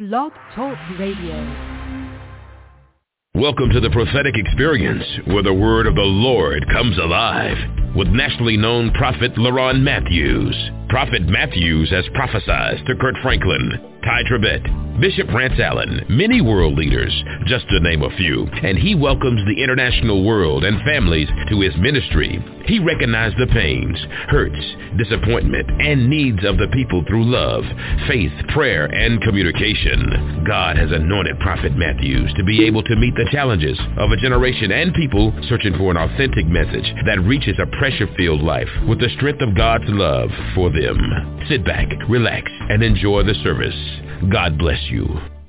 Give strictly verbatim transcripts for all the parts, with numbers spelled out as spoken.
Blog Talk Radio. Welcome to the prophetic experience where the word of the Lord comes alive with nationally known prophet LaRon Matthews. Prophet Matthews has prophesied to Kurt Franklin, Ty Tribbett, Bishop Rance Allen, many world leaders, just to name a few, and he welcomes the international world and families to his ministry. He recognized the pains, hurts, disappointment, and needs of the people through love, faith, prayer, and communication. God has anointed Prophet Matthews to be able to meet the challenges of a generation and people searching for an authentic message that reaches a pressure-filled life with the strength of God's love for them. Sit back, relax, and enjoy the service. God bless you.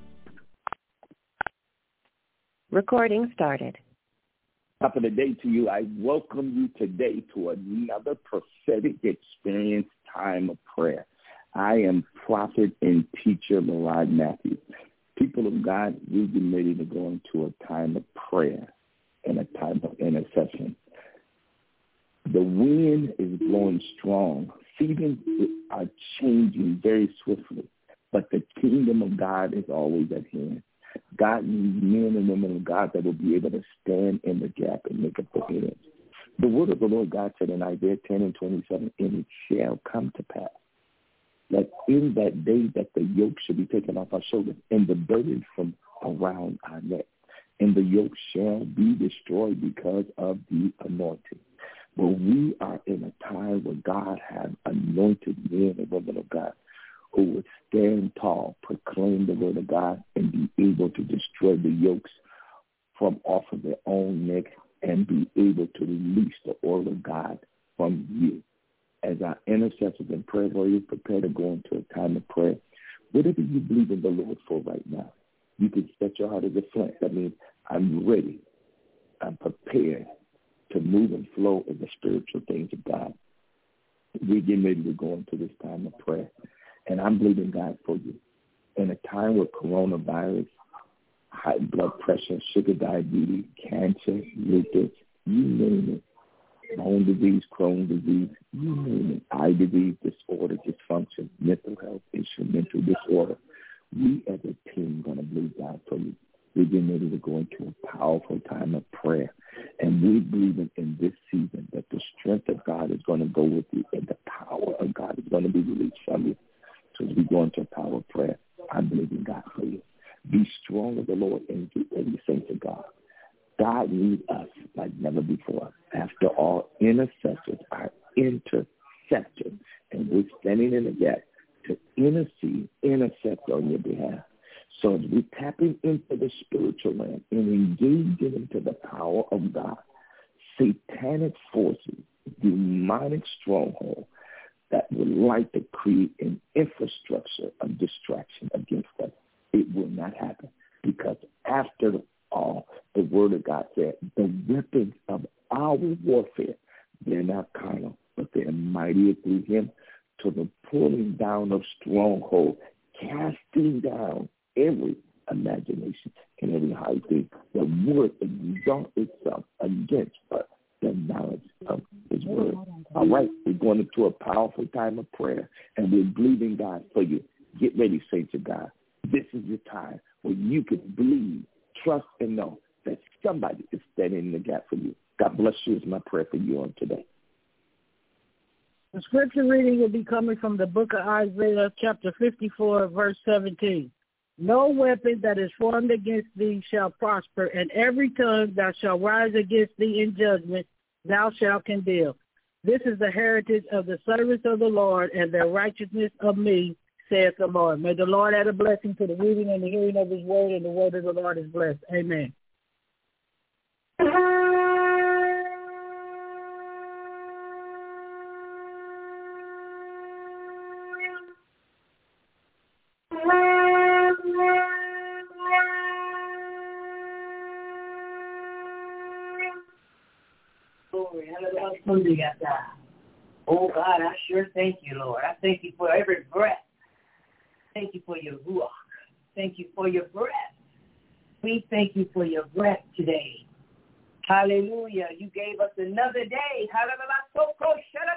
Recording started. Top of the day to you. I welcome you today to another prophetic experience time of prayer. I am prophet and teacher LaRon Matthews. People of God, we've been ready to go into a time of prayer and a time of intercession. The wind is blowing strong. Seasons are changing very swiftly, but the kingdom of God is always at hand. God needs men and women of God that will be able to stand in the gap and make up the heads. The word of the Lord God said in Isaiah ten and twenty-seven, and it shall come to pass that in that day that the yoke shall be taken off our shoulders and the burden from around our neck, and the yoke shall be destroyed because of the anointing. Well, we are in a time where God has anointed men and women of God who would stand tall, proclaim the word of God, and be able to destroy the yokes from off of their own neck and be able to release the oil of God from you. As our intercessors and prayer warriors prepare to go into a time of prayer, whatever you believe in the Lord for right now, you can set your heart as a flint. That means I'm ready. I'm prepared to move and flow in the spiritual things of God. We're getting ready to go into this time of prayer. And I'm believing God for you. In a time where coronavirus, high blood pressure, sugar diabetes, cancer, lupus, you name it, bone disease, Crohn's disease, you name it, eye disease, disorder, dysfunction, mental health issue, mental disorder, we as a team are going to believe God for you. We're getting ready to go into a powerful time of prayer. And we believe in this season that the strength of God is going to go with you and the power of God is going to be released from you. So as we go into a power of prayer, I believe in God for you. Be strong with the Lord and get ready to sing to God. God needs us like never before. After all, intercessors are intercessors, and we're standing in the gap to intercede, intercept on your behalf. So as we're tapping into the spiritual realm and engaging into the power of God, satanic forces, demonic stronghold that would like to create an infrastructure of distraction against us, it will not happen. Because after all, the word of God said, the weapons of our warfare, they're not carnal, but they're mighty through him to the pulling down of stronghold, casting down every imagination and every high thing that would exalt itself against us, the knowledge of his word. All right, we're going into a powerful time of prayer, and we're believing God for you. Get ready, saints of God. This is the time where you can believe, trust, and know that somebody is standing in the gap for you. God bless you is my prayer for you on today. The scripture reading will be coming from the book of Isaiah, chapter fifty-four, verse seventeen. No weapon that is formed against thee shall prosper, and every tongue that shall rise against thee in judgment thou shalt condemn. This is the heritage of the servants of the Lord, and their righteousness of me, saith the Lord. May the Lord add a blessing to the reading and the hearing of his word, and the word of the Lord is blessed. Amen. Oh, God, I sure thank you, Lord. I thank you for every breath. Thank you for your ruach. Thank you for your breath. We thank you for your breath today. Hallelujah. You gave us another day.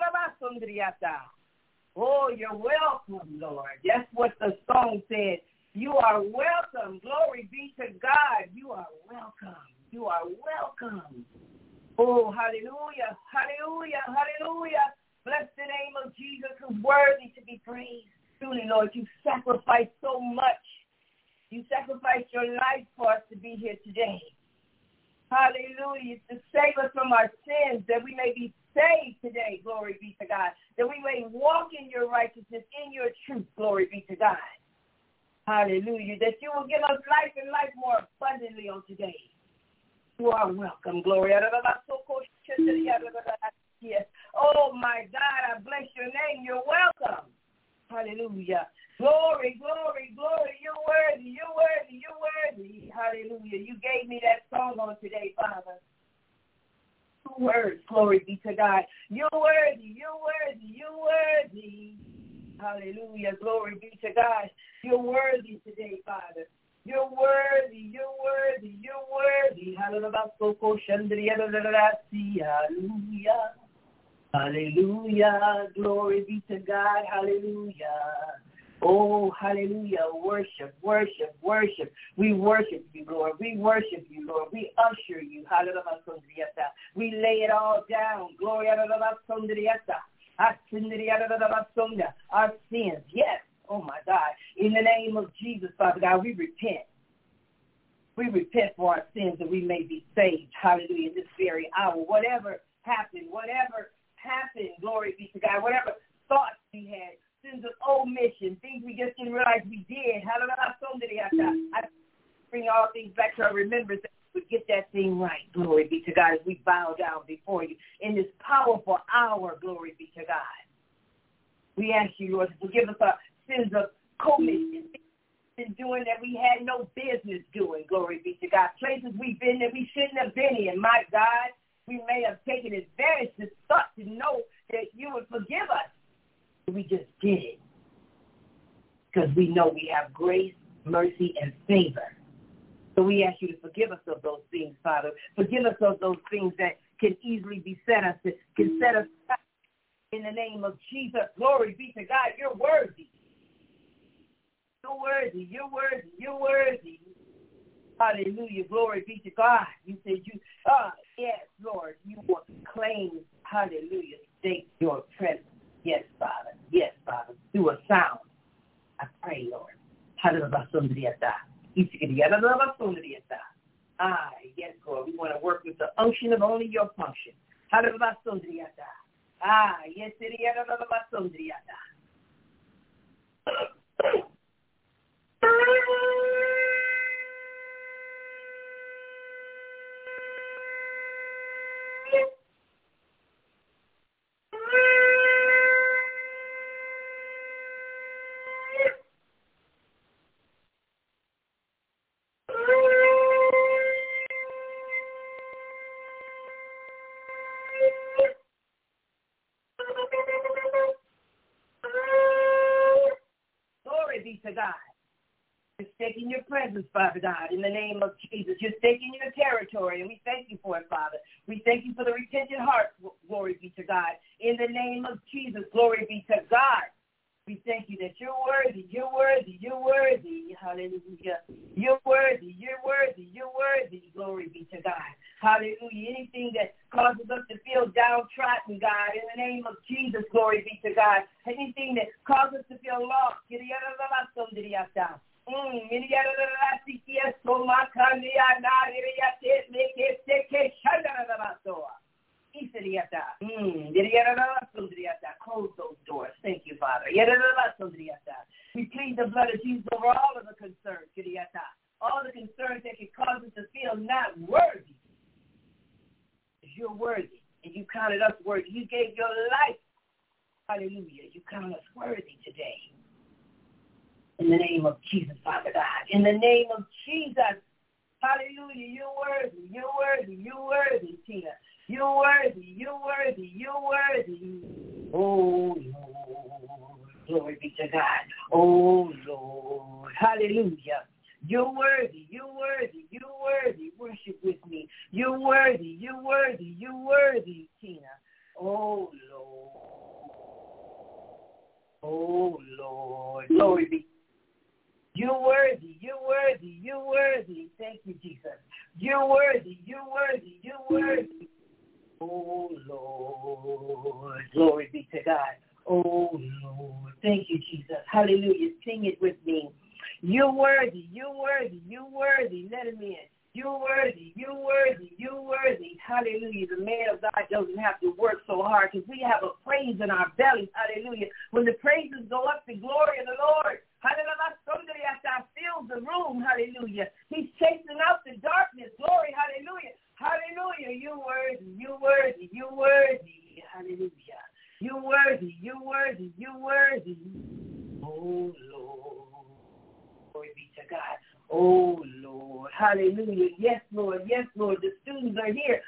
Oh, you're welcome, Lord. That's what the song said. You are welcome. Glory be to God. You are welcome. You are welcome. Oh, hallelujah, hallelujah, hallelujah. Bless the name of Jesus, who's worthy to be praised. Truly, Lord, you sacrificed so much. You sacrificed your life for us to be here today. Hallelujah, to save us from our sins, that we may be saved today, glory be to God, that we may walk in your righteousness, in your truth, glory be to God. Hallelujah, that you will give us life and life more abundantly on today. You are welcome, glory. Oh, my God, I bless your name. You're welcome. Hallelujah. Glory, glory, glory. You're worthy, you're worthy, you're worthy. Hallelujah. You gave me that song on today, Father. Two words, glory be to God. You're worthy, you're worthy, you're worthy. Hallelujah. Glory be to God. You're worthy today, Father. You're worthy, you're worthy, you're worthy. Hallelujah. Hallelujah. Glory be to God. Hallelujah. Oh, hallelujah. Worship, worship, worship. We worship you, Lord. We worship you, Lord. We usher you. Hallelujah. We lay it all down. Glory. Our sins, yes. Oh, my God. In the name of Jesus, Father God, we repent. We repent for our sins that we may be saved. Hallelujah. In this very hour. Whatever happened, whatever happened, glory be to God, whatever thoughts we had, sins of omission, things we just didn't realize we did. Hallelujah. I bring all things back to our remembrance that we would get that thing right. Glory be to God as we bow down before you in this powerful hour. Glory be to God. We ask you, Lord, to forgive us our sins of commission, in doing that we had no business doing, glory be to God. Places we've been that we shouldn't have been in. My God, we may have taken advantage to thought to know that you would forgive us. We just did it because we know we have grace, mercy, and favor. So we ask you to forgive us of those things, Father. Forgive us of those things that can easily be set us, can set us up in the name of Jesus. Glory be to God. You're worthy. You're worthy, you're worthy, you're worthy. Hallelujah, glory be to God. You said you, ah, yes, Lord, you will claim, hallelujah, state your presence. Yes, Father, yes, Father, through a sound. I pray, Lord. Hallelujah. Ah, yes, Lord, we want to work with the unction of only your function. Hallelujah. Ah, yes, Hallelujah. Glory be to God. You're staking your presence, Father God, in the name of Jesus. You're staking your territory, and we thank you for it, Father. We thank you for the repentant heart, glory be to God. In the name of Jesus, glory be to God. We thank you that you're worthy, you're worthy, you're worthy. Hallelujah. You're worthy, you're worthy, you're worthy. Glory be to God. Hallelujah. Anything that causes us to feel downtrodden, God, in the name of Jesus, glory be to God. Anything that causes us to feel lost, Mm. Close those doors. Thank you, Father. We plead the blood of Jesus over all of the concerns. All the concerns that can cause us to feel not worthy. You're worthy, and you counted us worthy. You gave your life. Hallelujah. You count us worthy today. In the name of Jesus, Father God. In the name of Jesus. Hallelujah. You're worthy. You're worthy. You're worthy, Tina. You're worthy. You're worthy. You're worthy. Oh, Lord. Glory be to God. Oh, Lord. Hallelujah. You're worthy. You're worthy. You're worthy. Worship with me. You're worthy. You're worthy. You're worthy, Tina. Oh, Lord. Oh, Lord. Glory be. You're worthy, you're worthy, you're worthy. Thank you, Jesus. You're worthy, you're worthy, you're worthy. Oh, Lord. Glory be to God. Oh, Lord. Thank you, Jesus. Hallelujah. Sing it with me. You're worthy, you're worthy, you're worthy. Let him in. You're worthy, you're worthy, you're worthy. Hallelujah. The man of God doesn't have to work so hard because we have a praise in our bellies. Hallelujah. When the praises go up, the glory of the Lord, hallelujah, fills the room. Hallelujah. He's chasing out the darkness. Glory, hallelujah. Hallelujah. You're worthy, you're worthy, you're worthy. Hallelujah. You're worthy, you're worthy, you're worthy. Oh, Lord. Glory be to God. Oh, Lord. Hallelujah. Yes, Lord. Yes, Lord. The students are here.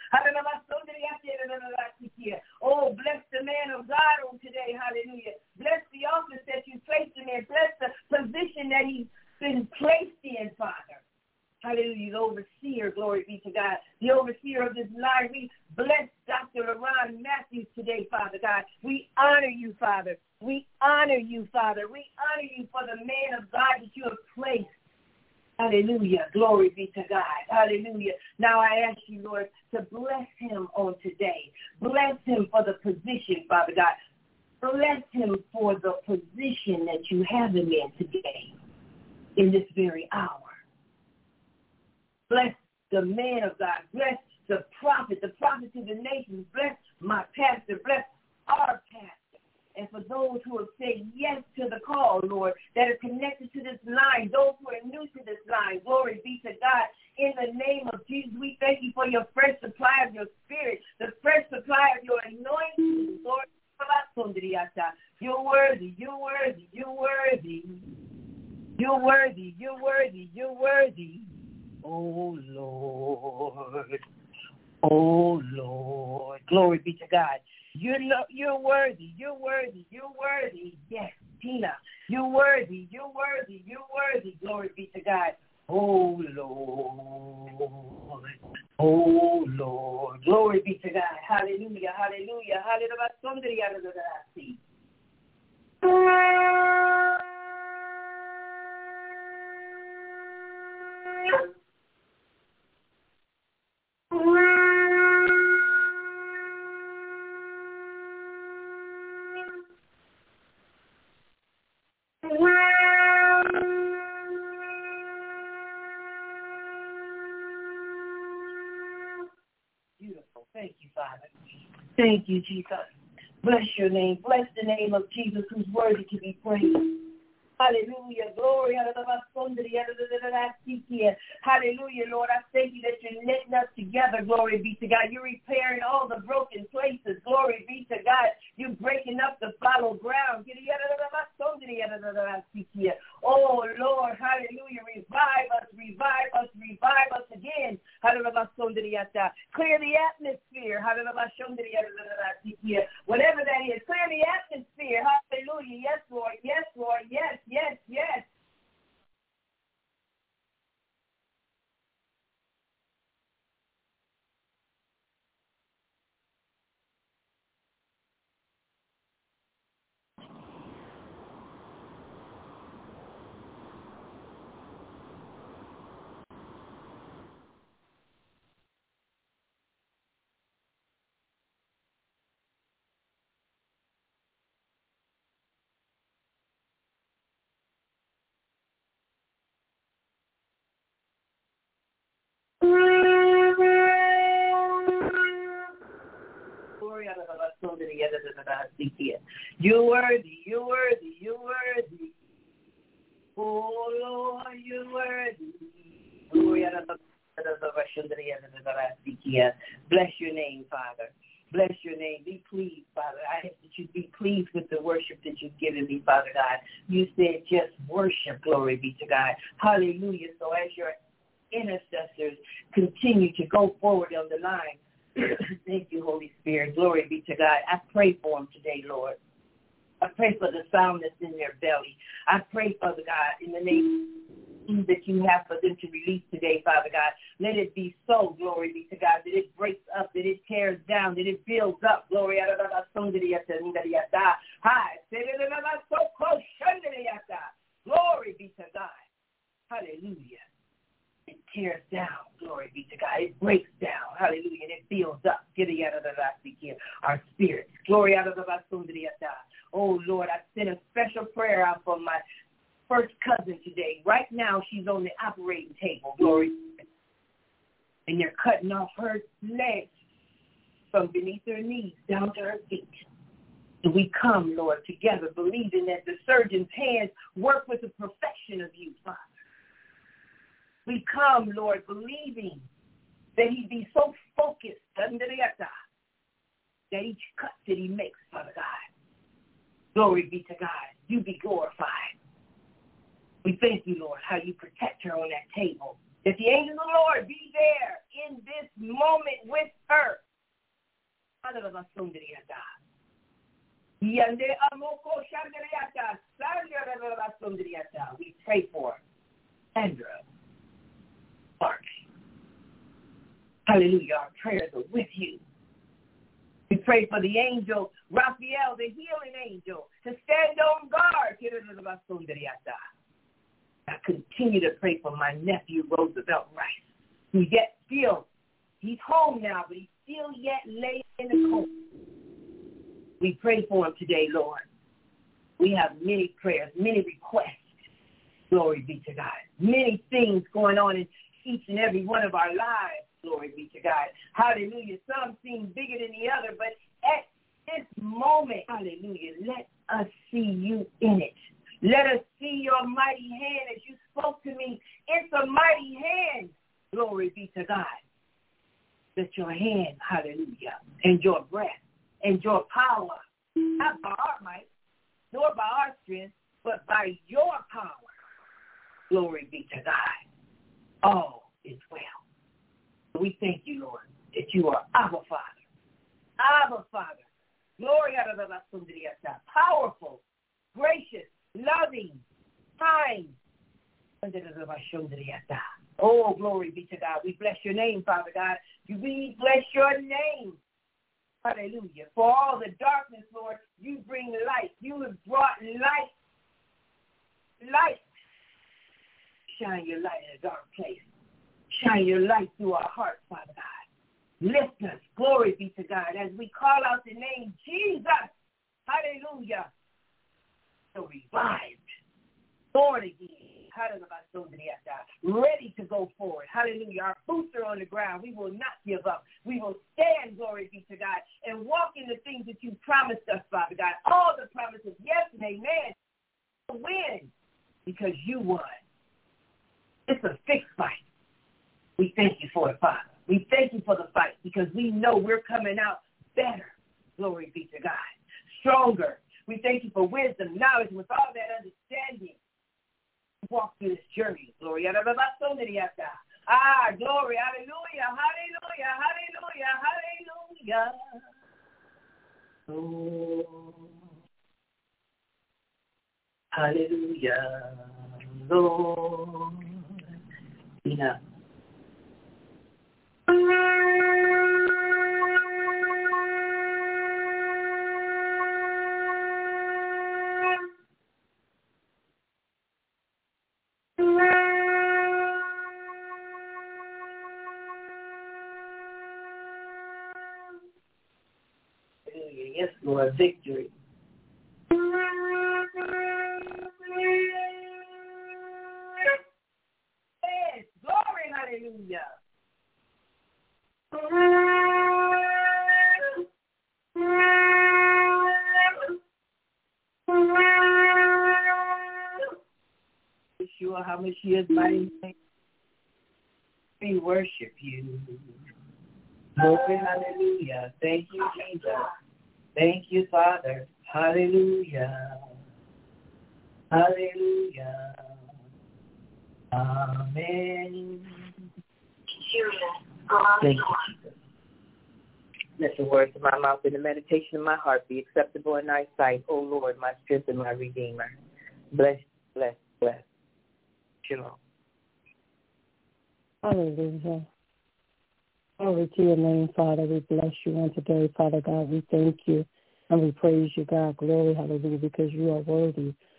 Oh, bless the man of God on today. Hallelujah. Bless the office that you placed him in. Bless the position that he's been placed in, Father. Hallelujah. The overseer, glory be to God. The overseer of this line. We bless Doctor LaRon Matthews today, Father God. We honor you, Father. We honor you, Father. We honor you for the man of God that you have placed. Hallelujah. Glory be to God. Hallelujah. Now I ask you, Lord, to bless him on today. Bless him for the position, Father God. Bless him for the position that you have him in today, in this very hour. Bless the man of God. Bless the prophet, the prophet to the nations. Bless my pastor. Bless our pastor. And for those who have said yes to the call, Lord, that are connected to this line, those who are new to this line, glory be to God. In the name of Jesus, we thank you for your fresh supply of your spirit, the fresh supply of your anointing, Lord. You're worthy, you're worthy, you're worthy. You're worthy, you're worthy, you're worthy. Oh, Lord. Oh, Lord. Glory be to God. You're, lo- you're worthy. You're worthy. You're worthy. Yes, Tina. You're worthy. You're worthy. You're worthy. Glory be to God. Oh, Lord. Oh, Lord. Glory be to God. Hallelujah. Hallelujah. Hallelujah. Beautiful. Thank you, Father. Thank you, Jesus. Bless your name. Bless the name of Jesus, who's worthy to be praised. Hallelujah. Glory. Hallelujah, Lord. I thank you that you're knitting us together. Glory be to God. You're repairing all the broken places. Glory be to God. You're breaking up the fallow ground. Oh, Lord. Hallelujah. Revive us. Revive us. Revive us again. Clear the atmosphere. Whatever that is. Clear the atmosphere. Hallelujah. Yes, Lord. Yes, Lord. Yes, yes, yes. You're worthy, you're worthy, you're worthy. Oh, Lord, you're worthy. Bless your name, Father. Bless your name. Be pleased, Father. I ask that you be pleased with the worship that you've given me, Father God. You said just worship, glory be to God. Hallelujah. So as your intercessors continue to go forward on the line, thank you, Holy Spirit. Glory be to God. I pray for them today, Lord. I pray for the sound that's in their belly. I pray, Father God, in the name that you have for them to release today, Father God. Let it be so, glory be to God, that it breaks up, that it tears down, that it builds up. Glory. Glory be to God. hallelujah, it tears down, glory be to God. It breaks down, hallelujah, and it builds up. Our spirits. Glory out of the Basundriata. Oh, Lord, I sent a special prayer out for my first cousin today. Right now, she's on the operating table, glory. And they're cutting off her legs from beneath her knees down to her feet. And we come, Lord, together, believing that the surgeon's hands work with the perfection of you, Father. We come, Lord, believing that he be so focused under the attack that each cut that he makes, Father God, glory be to God, you be glorified. We thank you, Lord, how you protect her on that table. That the angel of the Lord be there in this moment with her. We pray for Sandra Clark. Hallelujah. Our prayers are with you. We pray for the angel, Raphael, the healing angel, to stand on guard. I continue to pray for my nephew, Roosevelt Rice, who yet still, he's home now, but he's still yet laying in the cold. We pray for him today, Lord. We have many prayers, many requests. Glory be to God. Many things going on in each and every one of our lives. Glory be to God. Hallelujah. Some seem bigger than the other, but at this moment, hallelujah, let us see you in it. Let us see your mighty hand as you spoke to me. It's a mighty hand. Glory be to God. That your hand, hallelujah, and your breath and your power, not by our might, nor by our strength, but by your power. Glory be to God. All is well. We thank you, Lord, that you are Abba Father. Abba Father. Glory out of the powerful, gracious, loving, kind. Oh, glory be to God. We bless your name, Father God. We bless your name. Hallelujah. For all the darkness, Lord, you bring light. You have brought light. Light. Shine your light in a dark place. Shine your light through our hearts, Father God. Lift us. Glory be to God. As we call out the name Jesus. Hallelujah. So revived. Born again. Ready to go forward. Hallelujah. Our boots are on the ground. We will not give up. We will stand, glory be to God, and walk in the things that you promised us, Father God. All the promises, yes and amen. Win because you won. It's a fixed fight. We thank you for it, Father. We thank you for the fight because we know we're coming out better. Glory be to God. Stronger. We thank you for wisdom, knowledge, with all that understanding. Walk through this journey. Glory. Ah, glory. Hallelujah. Hallelujah. Hallelujah. Hallelujah. Oh. Hallelujah. Lord. Enough. Yes, Lord, victory. Yes, glory, hallelujah. Yeshua, how much he is mighty. We worship you. Glory, hallelujah. Thank you, Jesus. Thank you, Father. Hallelujah. Hallelujah. Amen. Thank you, Jesus. Let the words of my mouth and the meditation of my heart be acceptable in thy sight, O Lord, my strength and my redeemer. Bless, bless, bless. Shalom. Hallelujah. Glory to your name, Father. We bless you on today, Father God. We thank you and we praise you, God. Glory, hallelujah, because you are worthy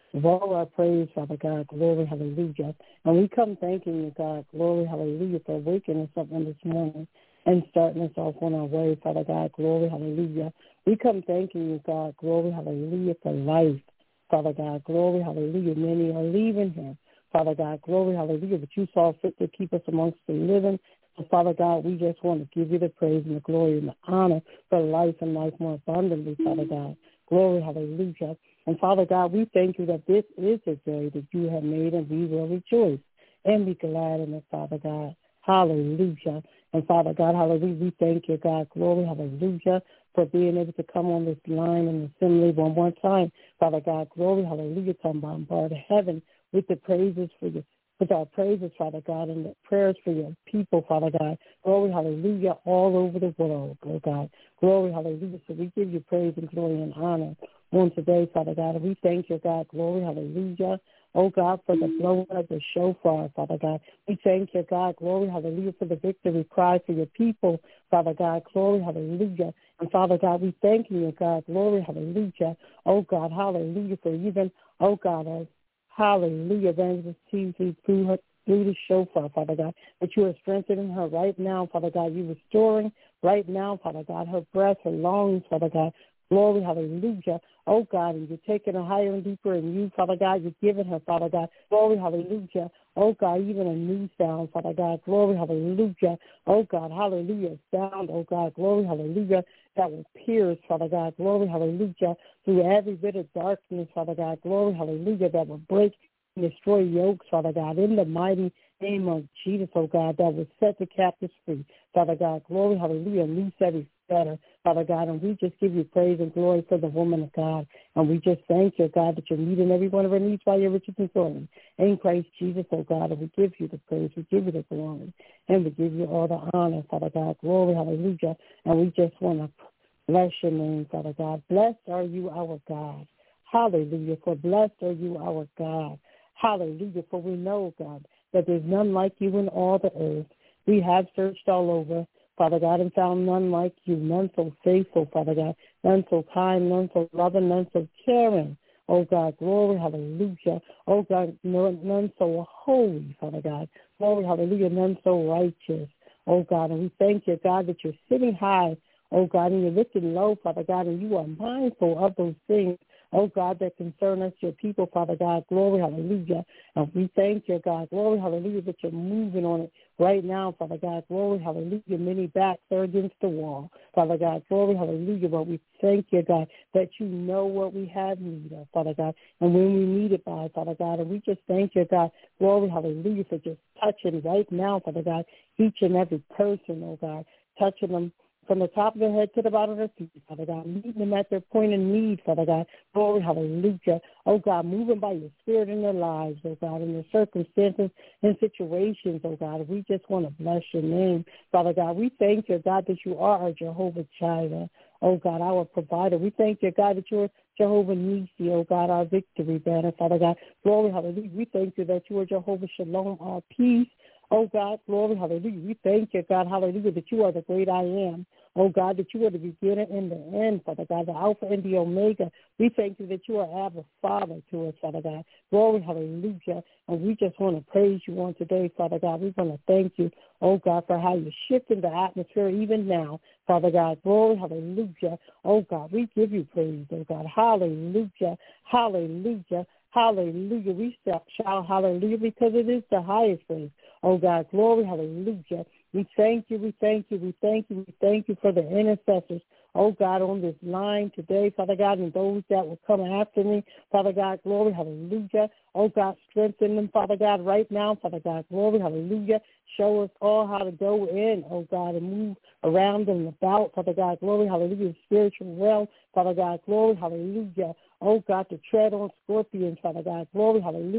of all our praise, Father God, glory, hallelujah. And we come thanking you, God, glory, hallelujah, for waking us up on this morning and starting us off on our way, Father God, glory, hallelujah. We come thanking you, God, glory, hallelujah, for life, Father God, glory, hallelujah. Many are leaving here, Father God, glory, hallelujah, but you saw fit to keep us amongst the living. So, Father God, we just want to give you the praise and the glory and the honor for life and life more abundantly, Father God. Glory, hallelujah. And, Father God, we thank you that this is a day that you have made, and we will rejoice and be glad in it, Father God. Hallelujah. And, Father God, hallelujah, we thank you, God. Glory, hallelujah, for being able to come on this line and assembly one more time. Father God, glory, hallelujah, come bombard heaven with the praises for you. With our praises, Father God, and the prayers for your people, Father God. Glory, hallelujah, all over the world, oh God. Glory, hallelujah. So we give you praise and glory and honor on today, Father God. And we thank you, God. Glory, hallelujah. Oh, God, for the blowing of the shofar, Father God. We thank you, God. Glory, hallelujah, for the victory cry for your people, Father God. Glory, hallelujah. And, Father God, we thank you, God. Glory, hallelujah. Oh, God, hallelujah, for even, oh, God, as hallelujah, Evangelist Teasley, through her, through the shofar, Father God, that you are strengthening her right now, Father God. You're restoring right now, Father God, her breath, her lungs, Father God. Glory, hallelujah. Oh, God, and you're taking her higher and deeper in you, Father God. You're giving her, Father God. Glory, hallelujah. Oh, God, even a new sound, Father God. Glory, hallelujah. Oh, God, hallelujah. Sound, oh, God. Glory, hallelujah. That will pierce, Father God. Glory, hallelujah. Through every bit of darkness, Father God. Glory, hallelujah. That will break and destroy yokes, Father God. In the mighty name of Jesus, oh, God, that will set the captives free, Father God. Glory, hallelujah. Loose every better, Father God, and we just give you praise and glory for the woman of God, and we just thank you, God, that you're meeting every one of her needs by your riches and glory in Christ Jesus, oh God, and we give you the praise, we give you the glory, and we give you all the honor, Father God, glory, hallelujah, and we just want to bless your name, Father God. Blessed are you, our God, hallelujah, for blessed are you, our God, hallelujah, for we know, God, that there's none like you in all the earth. We have searched all over, Father God, and found none like you, none so faithful, Father God, none so kind, none so loving, none so caring. Oh, God, glory, hallelujah. Oh, God, none so holy, Father God. Glory, hallelujah, none so righteous. Oh, God, and we thank you, God, that you're sitting high, oh, God, and you're looking low, Father God, and you are mindful of those things, oh, God, that concern us, your people, Father God. Glory, hallelujah. And we thank you, God. Glory, hallelujah, that you're moving on it right now, Father God. Glory, hallelujah. Many backs are against the wall, Father God. Glory, hallelujah. But we thank you, God, that you know what we have need of, Father God, and when we need it by, Father God. And we just thank you, God. Glory, hallelujah, for just touching right now, Father God, each and every person, oh, God, touching them from the top of their head to the bottom of their feet, Father God, meeting them at their point of need, Father God. Glory, hallelujah. Oh, God, moving by your spirit in their lives, oh, God, in their circumstances and situations, oh, God. We just want to bless your name, Father God. We thank you, God, that you are our Jehovah Jireh, oh, God, our provider. We thank you, God, that you're Jehovah Nisi, oh, God, our victory banner, Father God. Glory, hallelujah. We thank you that you are Jehovah Shalom, our peace. Oh, God, glory, hallelujah. We thank you, God, hallelujah, that you are the great I am. Oh, God, that you are the beginner and the end, Father God, the Alpha and the Omega. We thank you that you are Abba Father to us, Father God. Glory, hallelujah. And we just want to praise you on today, Father God. We want to thank you, oh, God, for how you're shifting the atmosphere even now, Father God. Glory, hallelujah. Oh, God, we give you praise, oh, God. Hallelujah, hallelujah, hallelujah. We shout hallelujah because it is the highest praise. Oh, God, glory, hallelujah. We thank you, we thank you, we thank you, we thank you for the intercessors, oh, God, on this line today, Father God, and those that will come after me, Father God, glory, hallelujah. Oh, God, strengthen them, Father God, right now, Father God, glory, hallelujah. Show us all how to go in, oh, God, and move around and about, Father God, glory, hallelujah, spiritual realm, Father God, glory, hallelujah. Oh, God, to tread on scorpions, Father God, glory, hallelujah,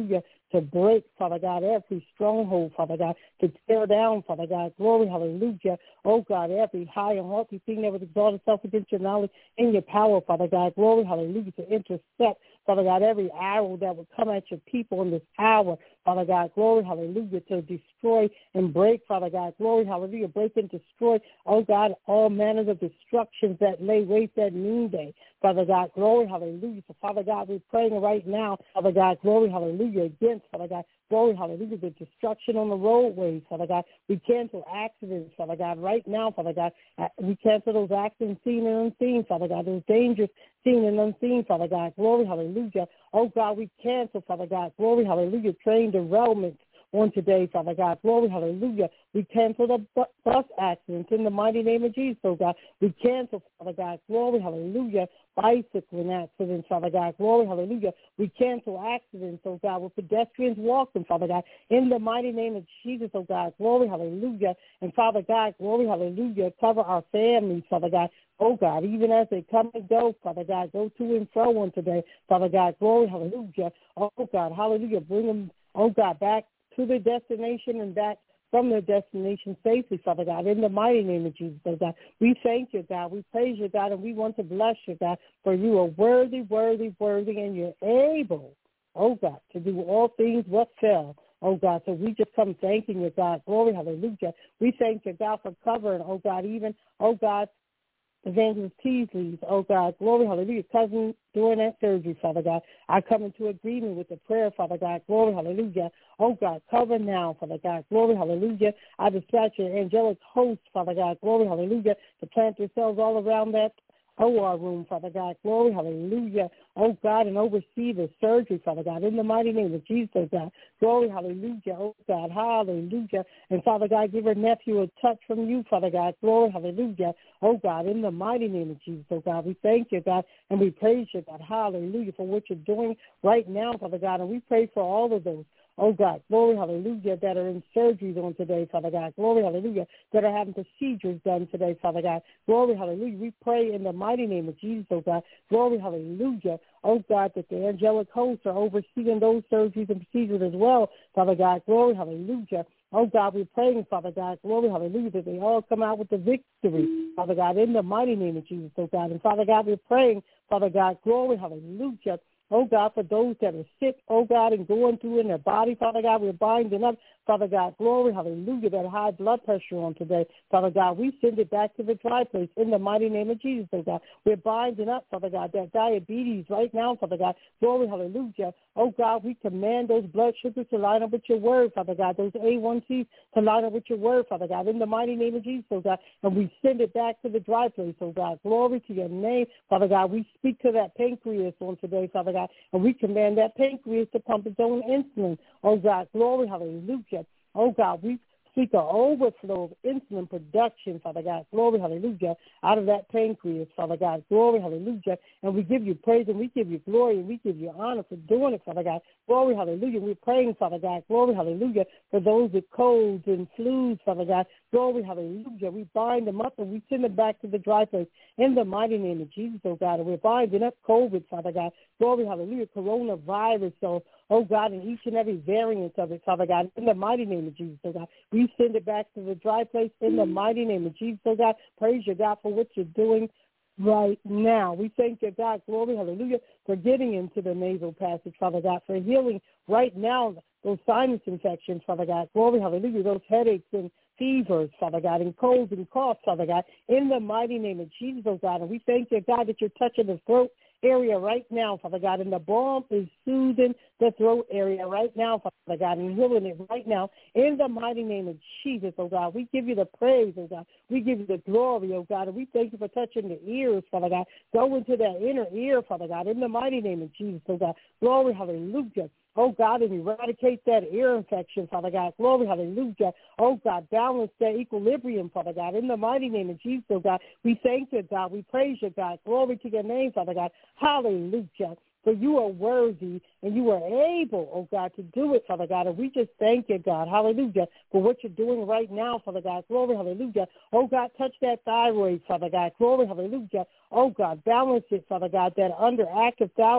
to break, Father God, every stronghold, Father God, to tear down, Father God. Glory, hallelujah. Oh, God, every high and haughty thing that would exalt itself against your knowledge and your power, Father God. Glory, hallelujah, to intercept, Father God, every arrow that would come at your people in this hour, Father God. Glory, hallelujah, to destroy and break, Father God. Glory, hallelujah, break and destroy, oh, God, all manners of destructions that lay waste at noonday, Father God. Glory, hallelujah. So, Father God, we're praying right now, Father God. Glory, hallelujah, against, Father God. Glory, hallelujah, the destruction on the roadways, Father God. We cancel accidents, Father God, right now, Father God. We cancel those accidents seen and unseen, Father God, those dangers seen and unseen, Father God. Glory, hallelujah. Oh, God, we cancel, Father God. Glory, hallelujah, train derailment on today, Father God. Glory, hallelujah. We cancel the bus accidents in the mighty name of Jesus, oh God. We cancel, Father God. Glory, hallelujah. Bicycling accidents, Father God. Glory, hallelujah. We cancel accidents, oh God, with pedestrians walking, Father God. In the mighty name of Jesus, oh God. Glory, hallelujah. And Father God, glory, hallelujah. Cover our families, Father God. Oh, God, even as they come and go, Father God, go to and fro on today, Father God. Glory, hallelujah. Oh, God, hallelujah. Bring them, oh, God, back to their destination and back from their destination safely, Father God, in the mighty name of Jesus, oh God. We thank you, God. We praise you, God, and we want to bless you, God, for you are worthy, worthy, worthy, and you're able, oh God, to do all things what fell. Oh, God, so we just come thanking you, God. Glory, hallelujah. We thank you, God, for covering, oh, God, even, oh, God, Evangelist Teasley's, oh, God, glory, hallelujah, cousin during that surgery, Father God. I come into agreement with the prayer, Father God, glory, hallelujah. Oh, God, cover now, Father God, glory, hallelujah. I dispatch your angelic host, Father God, glory, hallelujah, to plant yourselves all around that O R room, Father God, glory, hallelujah. Oh, God, and oversee the surgery, Father God, in the mighty name of Jesus, oh, God. Glory, hallelujah, oh, God, hallelujah. And, Father God, give her nephew a touch from you, Father God, glory, hallelujah. Oh, God, in the mighty name of Jesus, oh, God, we thank you, God, and we praise you, God, hallelujah, for what you're doing right now, Father God, and we pray for all of those, oh, God, glory, hallelujah, that are in surgeries on today, Father God, glory, hallelujah, that are having procedures done today, Father God, glory, hallelujah. We pray in the mighty name of Jesus, oh, God, glory, hallelujah, oh, God, that the angelic hosts are overseeing those surgeries and procedures as well, Father God, glory, hallelujah. Oh, God, we're praying, Father God, glory, hallelujah, that they all come out with the victory, Father God, in the mighty name of Jesus, oh, God. And, Father God, we're praying, Father God, glory, hallelujah, oh, God, for those that are sick, oh, God, and going through in their body, Father God, we're binding up, Father God, glory, hallelujah, that high blood pressure on today, Father God. We send it back to the dry place in the mighty name of Jesus, oh, God. We're binding up, Father God, that diabetes right now, Father God, glory, hallelujah. Oh, God, we command those blood sugars to line up with your word, Father God, those A one C's to line up with your word, Father God, in the mighty name of Jesus, oh, God. And we send it back to the dry place, oh, God. Glory to your name, Father God. We speak to that pancreas on today, Father God, and we command that pancreas to pump its own insulin, oh, God. Glory, hallelujah. Oh, God, we speak an overflow of insulin production, Father God, glory, hallelujah, out of that pancreas, Father God, glory, hallelujah, and we give you praise and we give you glory and we give you honor for doing it, Father God, glory, hallelujah. We're praying, Father God, glory, hallelujah, for those with colds and flus, Father God, glory, hallelujah. We bind them up and we send them back to the dry place in the mighty name of Jesus, oh, God, and we're binding up COVID, Father God, glory, hallelujah, coronavirus, so, oh, God, and each and every variant of it, Father God, in the mighty name of Jesus, oh, God. We send it back to the dry place in the mighty name of Jesus, oh, God. Praise you, God, for what you're doing right now. We thank you, God, glory, hallelujah, for getting into the nasal passage, Father God, for healing right now those sinus infections, Father God, glory, hallelujah, those headaches and fevers, Father God, and colds and coughs, Father God, in the mighty name of Jesus, oh, God. And we thank you, God, that you're touching the throat area right now, Father God, and the balm is soothing the throat area right now, Father God, and healing it right now in the mighty name of Jesus, oh, God. We give you the praise, oh, God. We give you the glory, oh, God, and we thank you for touching the ears, Father God. Go into that inner ear, Father God, in the mighty name of Jesus, oh, God. Glory, hallelujah. Oh, God, and eradicate that ear infection, Father God. Glory, hallelujah. Oh, God, balance that equilibrium, Father God. In the mighty name of Jesus, oh, God, we thank you, God. We praise you, God. Glory to your name, Father God. Hallelujah. For you are worthy and you are able, oh, God, to do it, Father God. And we just thank you, God. Hallelujah. For what you're doing right now, Father God. Glory, hallelujah. Oh, God, touch that thyroid, Father God. Glory, hallelujah. Oh, God, balance it, Father God, that underactive thyroid.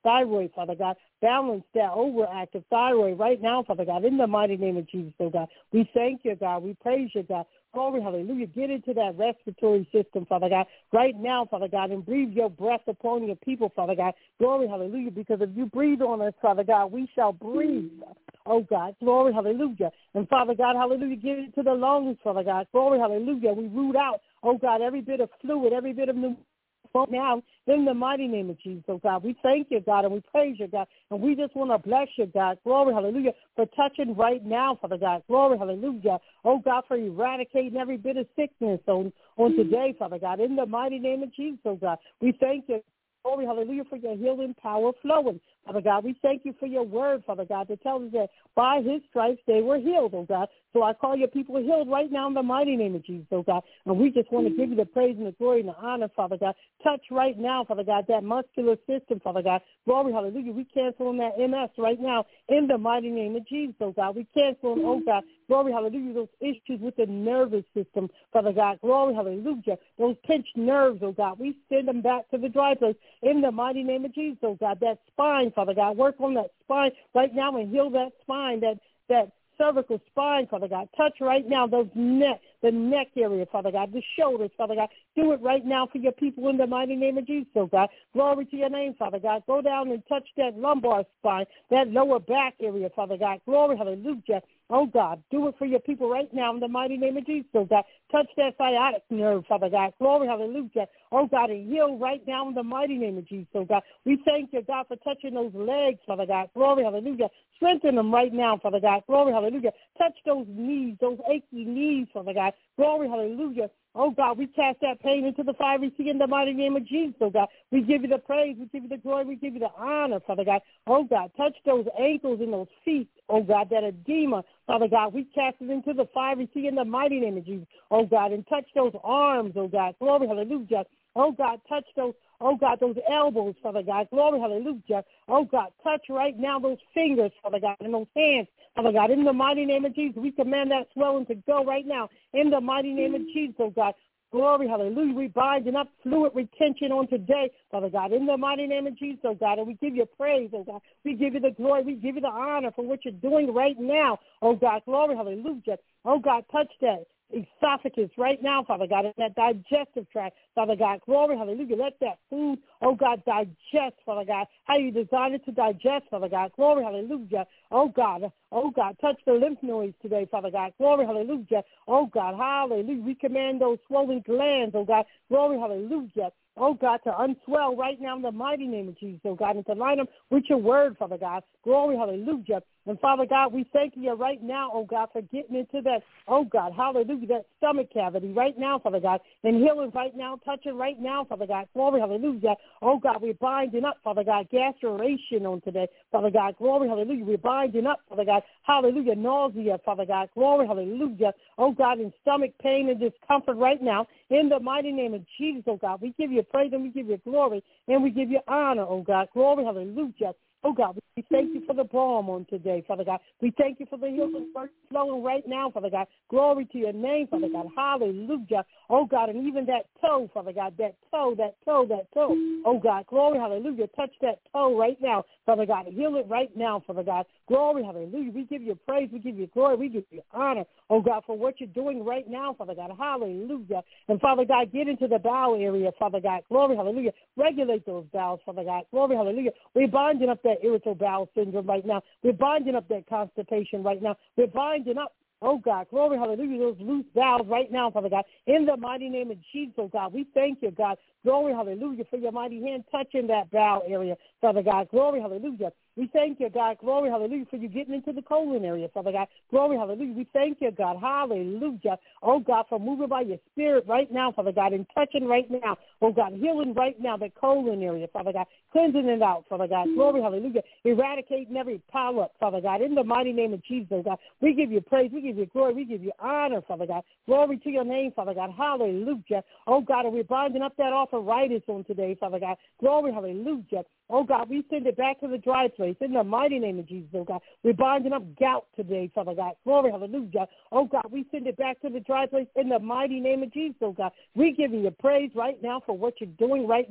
thyroid, Father God. Balance that overactive thyroid right now, Father God, in the mighty name of Jesus, oh God. We thank you, God. We praise you, God. Glory, hallelujah. Get into that respiratory system, Father God, right now, Father God, and breathe your breath upon your people, Father God. Glory, hallelujah, because if you breathe on us, Father God, we shall breathe. Oh, God, glory, hallelujah. And, Father God, hallelujah, get into the lungs, Father God. Glory, hallelujah. We root out, oh, God, every bit of fluid, every bit of new now in the mighty name of Jesus, oh God. We thank you, God, and we praise you, God, and we just want to bless you, God. Glory, hallelujah, for touching right now, Father God. Glory, hallelujah, oh God, for eradicating every bit of sickness on, on today, Father God, in the mighty name of Jesus, oh God. We thank you. Glory, hallelujah, for your healing power flowing. Father God, we thank you for your word, Father God, that tells us that by his stripes they were healed, oh God. So I call your people healed right now in the mighty name of Jesus, oh God. And we just want to give you the praise and the glory and the honor, Father God. Touch right now, Father God, that muscular system, Father God. Glory, hallelujah. We cancel on that M S right now in the mighty name of Jesus, oh God. We cancel on, oh God, glory, hallelujah, those issues with the nervous system, Father God. Glory, hallelujah. Those pinched nerves, oh God. We send them back to the dry place in the mighty name of Jesus, oh God. That spine, Father God. Work on that spine right now and heal that spine, that that cervical spine, Father God. Touch right now those neck, the neck area, Father God, the shoulders, Father God. Do it right now for your people in the mighty name of Jesus, oh God. Glory to your name, Father God. Go down and touch that lumbar spine, that lower back area, Father God. Glory, hallelujah. Oh, God, do it for your people right now in the mighty name of Jesus, oh God. Touch that sciatic nerve, Father God. Glory, hallelujah. Oh, God, and heal right now in the mighty name of Jesus, oh God. We thank you, God, for touching those legs, Father God. Glory, hallelujah. Strengthen them right now, Father God. Glory, hallelujah. Touch those knees, those achy knees, Father God. Glory, hallelujah. Oh, God, we cast that pain into the fiery sea in the mighty name of Jesus, oh, God. We give you the praise. We give you the glory. We give you the honor, Father God. Oh, God, touch those ankles and those feet, oh, God, that edema, Father God. We cast it into the fiery sea in the mighty name of Jesus, oh, God. And touch those arms, oh, God. Glory, hallelujah. Oh, God, touch those, oh, God, those elbows, Father God. Glory, hallelujah. Oh, God, touch right now those fingers, Father God, and those hands, Father God. In the mighty name of Jesus, we command that swelling to go right now. In the mighty name of Jesus, oh, God. Glory, hallelujah. We binding up fluid retention on today, Father God. In the mighty name of Jesus, oh, God. And we give you praise, oh, God. We give you the glory. We give you the honor for what you're doing right now, oh, God. Glory, hallelujah. Oh, God, touch that esophagus right now, Father God, in that digestive tract, Father God. Glory, hallelujah. Let that food, oh, God, digest, Father God, how you designed it to digest, Father God. Glory, hallelujah. Oh, God, oh, God, touch the lymph nodes today, Father God. Glory, hallelujah. Oh, God, hallelujah. We command those swollen glands, oh, God. Glory, hallelujah. Oh, God, to unswell right now in the mighty name of Jesus, oh, God, and to line them with your word, Father God. Glory, hallelujah. And, Father God, we thank you right now, oh, God, for getting into that, oh, God, hallelujah, that stomach cavity right now, Father God, and healing right now, touching right now, Father God. Glory, hallelujah. Oh, God, we're binding up, Father God, gastration on today, Father God. Glory, hallelujah. We're binding up, Father God. Hallelujah. Nausea, Father God. Glory, hallelujah. Oh, God, in stomach pain and discomfort right now, in the mighty name of Jesus, oh, God, we give you praise and we give you glory and we give you honor, oh, God. Glory, hallelujah. Oh, God, we thank you for the balm on today, Father God. We thank you for the healing virtue flowing right now, Father God. Glory to your name, Father God. Hallelujah. Oh, God, and even that toe, Father God, that toe, that toe, that toe. Oh, God, glory, hallelujah. Touch that toe right now, Father God. Heal it right now, Father God. Glory, hallelujah. We give you praise. We give you glory. We give you honor, oh, God, for what you're doing right now, Father God. Hallelujah. And, Father God, get into the bowel area, Father God. Glory, hallelujah. Regulate those bowels, Father God. Glory, hallelujah. We're binding up that irritable bowel syndrome right now. We're binding up that constipation right now. We're binding up, oh, God, glory, hallelujah, those loose bowels right now, Father God. In the mighty name of Jesus, oh, God, we thank you, God. Glory, hallelujah, for your mighty hand touching that bowel area, Father God. Glory, hallelujah. We thank you, God. Glory, hallelujah, for you getting into the colon area, Father God. Glory, hallelujah. We thank you, God. Hallelujah. Oh, God, for moving by your spirit right now, Father God, and touching right now. Oh, God, healing right now the colon area, Father God. Cleansing it out, Father God. Glory, hallelujah. Eradicating every power, Father God. In the mighty name of Jesus, oh, God, we give you praise. We give you glory. We give you honor, Father God. Glory to your name, Father God. Hallelujah. Oh, God, and we're binding up that arthritis on today, Father God. Glory, hallelujah. Oh, God, we send it back to the dry place in the mighty name of Jesus, oh, God. We're binding up gout today, Father God. Glory, hallelujah. Oh, God, we send it back to the dry place in the mighty name of Jesus, oh, God. We give you praise right now for what you're doing right now,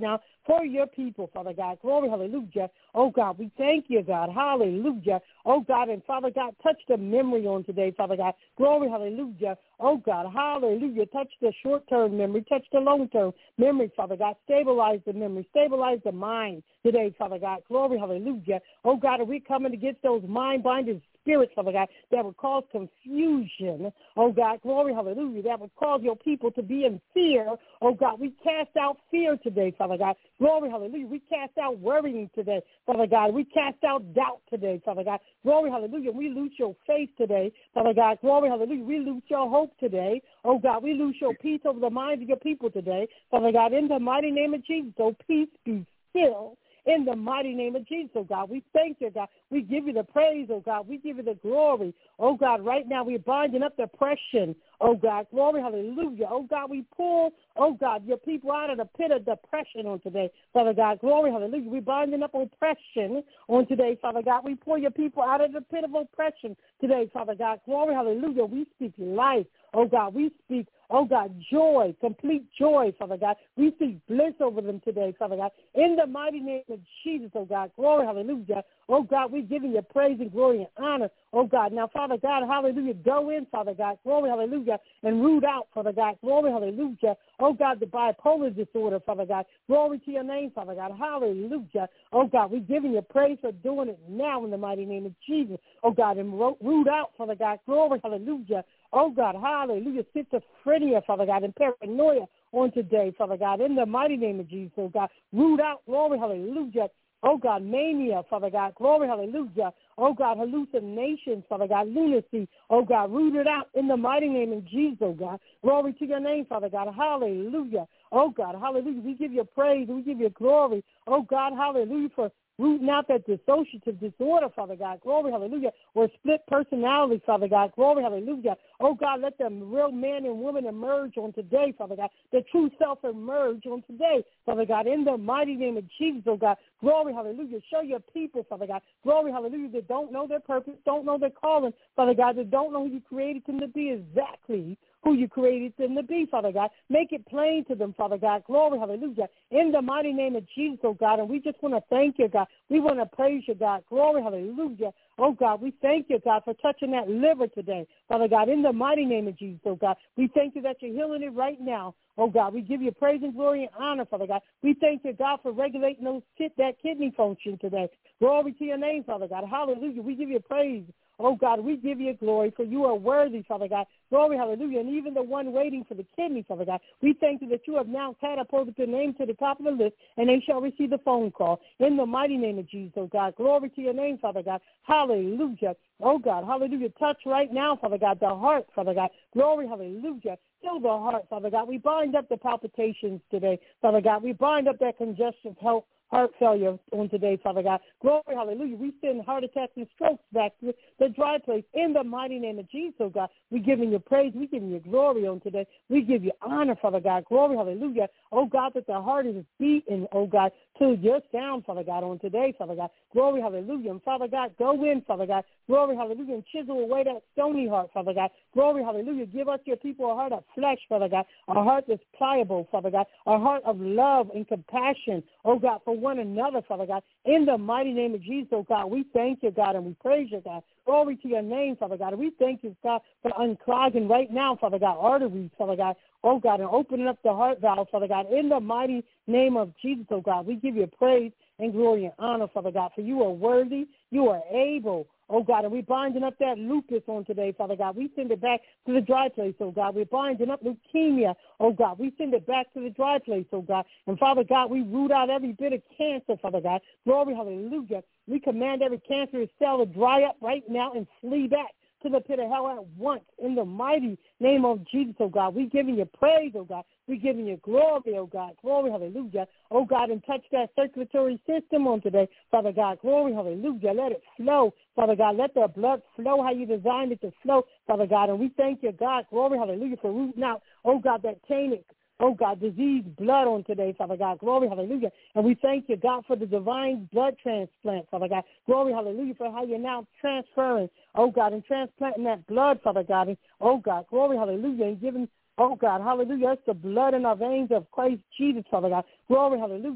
for your people, Father God. Glory, hallelujah. Oh, God, we thank you, God. Hallelujah. Oh, God, and Father God, touch the memory on today, Father God. Glory, hallelujah. Oh, God, hallelujah. Touch the short-term memory. Touch the long-term memory, Father God. Stabilize the memory. Stabilize the mind today, Father God. Glory, hallelujah. Oh, God, are we coming against those mind-binding spirits, Father God, that would cause confusion, oh God, glory, hallelujah, that would cause your people to be in fear, oh God, we cast out fear today, Father God, glory, hallelujah, we cast out worrying today, Father God, we cast out doubt today, Father God, glory, hallelujah, we lose your faith today, Father God, glory, hallelujah, we lose your hope today, oh God, we lose your peace over the minds of your people today, Father God, in the mighty name of Jesus, oh peace be still. In the mighty name of Jesus, oh God, we thank you, God. We give you the praise, oh God. We give you the glory, oh God. Right now, we're binding up depression, oh God. Glory, hallelujah. Oh God, we pull, oh God, your people out of the pit of depression on today, Father God. Glory, hallelujah. We're binding up oppression on today, Father God. We pull your people out of the pit of oppression today, Father God. Glory, hallelujah. We speak life, oh God. We speak, oh God, joy, complete joy, Father God. We speak bliss over them today, Father God. In the mighty name of Jesus, oh God, glory, hallelujah. Oh God, we're giving you praise and glory and honor, oh God. Now, Father God, hallelujah, go in, Father God, glory, hallelujah, and root out, Father God, glory, hallelujah. Oh God, the bipolar disorder, Father God, glory to your name, Father God, hallelujah. Oh God, we're giving you praise for doing it now in the mighty name of Jesus, oh God, and root out, Father God, glory, hallelujah. Oh, God, hallelujah, schizophrenia, Father God, and paranoia on today, Father God, in the mighty name of Jesus, oh, God. Root out, glory, hallelujah. Oh, God, mania, Father God, glory, hallelujah. Oh, God, hallucinations, Father God, lunacy, oh, God, root it out in the mighty name of Jesus, oh, God. Glory to your name, Father God, hallelujah. Oh, God, hallelujah. We give you praise. We give you glory. Oh, God, hallelujah, for rooting out that dissociative disorder, Father God. Glory, hallelujah. Or split personality, Father God. Glory, hallelujah. Oh, God, let the real man and woman emerge on today, Father God. The true self emerge on today, Father God. In the mighty name of Jesus, oh, God. Glory, hallelujah. Show your people, Father God. Glory, hallelujah, that don't know their purpose, don't know their calling, Father God, that don't know who you created them to be exactly who you created them to be, Father God. Make it plain to them, Father God. Glory, hallelujah. In the mighty name of Jesus, oh God, and we just want to thank you, God. We want to praise you, God. Glory, hallelujah. Oh, God, we thank you, God, for touching that liver today, Father God, in the mighty name of Jesus, oh God. We thank you that you're healing it right now, oh God. We give you praise and glory and honor, Father God. We thank you, God, for regulating those that kidney function today. Glory to your name, Father God. Hallelujah. We give you praise. Oh, God, we give you glory, for you are worthy, Father God. Glory, hallelujah. And even the one waiting for the kidney, Father God, we thank you that you have now catapulted their name to the top of the list, and they shall receive the phone call. In the mighty name of Jesus, oh, God. Glory to your name, Father God. Hallelujah. Oh, God, hallelujah. Touch right now, Father God, the heart, Father God. Glory, hallelujah. Fill the heart, Father God. We bind up the palpitations today, Father God. We bind up that congestive health. Heart failure on today, Father God. Glory, hallelujah. We send heart attacks and strokes back to the dry place in the mighty name of Jesus, oh God. We're giving you praise. We're giving you glory on today. We give you honor, Father God. Glory, hallelujah. Oh, God, that the heart is beating, oh, God, to your sound, Father God, on today, Father God. Glory, hallelujah. And, Father God, go in, Father God. Glory, hallelujah. And chisel away that stony heart, Father God. Glory, hallelujah. Give us, your people, a heart of flesh, Father God. A heart that's pliable, Father God. A heart of love and compassion, oh, God, for one another, Father God. In the mighty name of Jesus, oh, God, we thank you, God, and we praise you, God. Glory to your name, Father God. And we thank you, God, for unclogging right now, Father God, arteries, Father God. Oh, God, and opening up the heart valve, Father God. In the mighty name of Jesus, oh, God, we give you praise and glory and honor, Father God, for you are worthy, you are able, oh, God, and we're binding up that lupus on today, Father God. We send it back to the dry place, oh, God. We're binding up leukemia, oh, God. We send it back to the dry place, oh, God. And, Father God, we root out every bit of cancer, Father God. Glory, hallelujah. We command every cancerous cell to dry up right now and flee back to the pit of hell at once in the mighty name of Jesus, oh, God. We're giving you praise, oh, God. We're giving you glory, oh, God. Glory, hallelujah. Oh, God, and touch that circulatory system on today, Father God. Glory, hallelujah. Let it flow, Father God. Let the blood flow how you designed it to flow, Father God. And we thank you, God. Glory, hallelujah, for rooting out, oh, God, that tainted, oh, God, disease blood on today, Father God. Glory, hallelujah. And we thank you, God, for the divine blood transplant, Father God. Glory, hallelujah, for how you're now transferring, oh, God, and transplanting that blood, Father God. And, oh, God, glory, hallelujah, and giving, oh, God, hallelujah, it's the blood in our veins of Christ Jesus, Father God. Glory, hallelujah.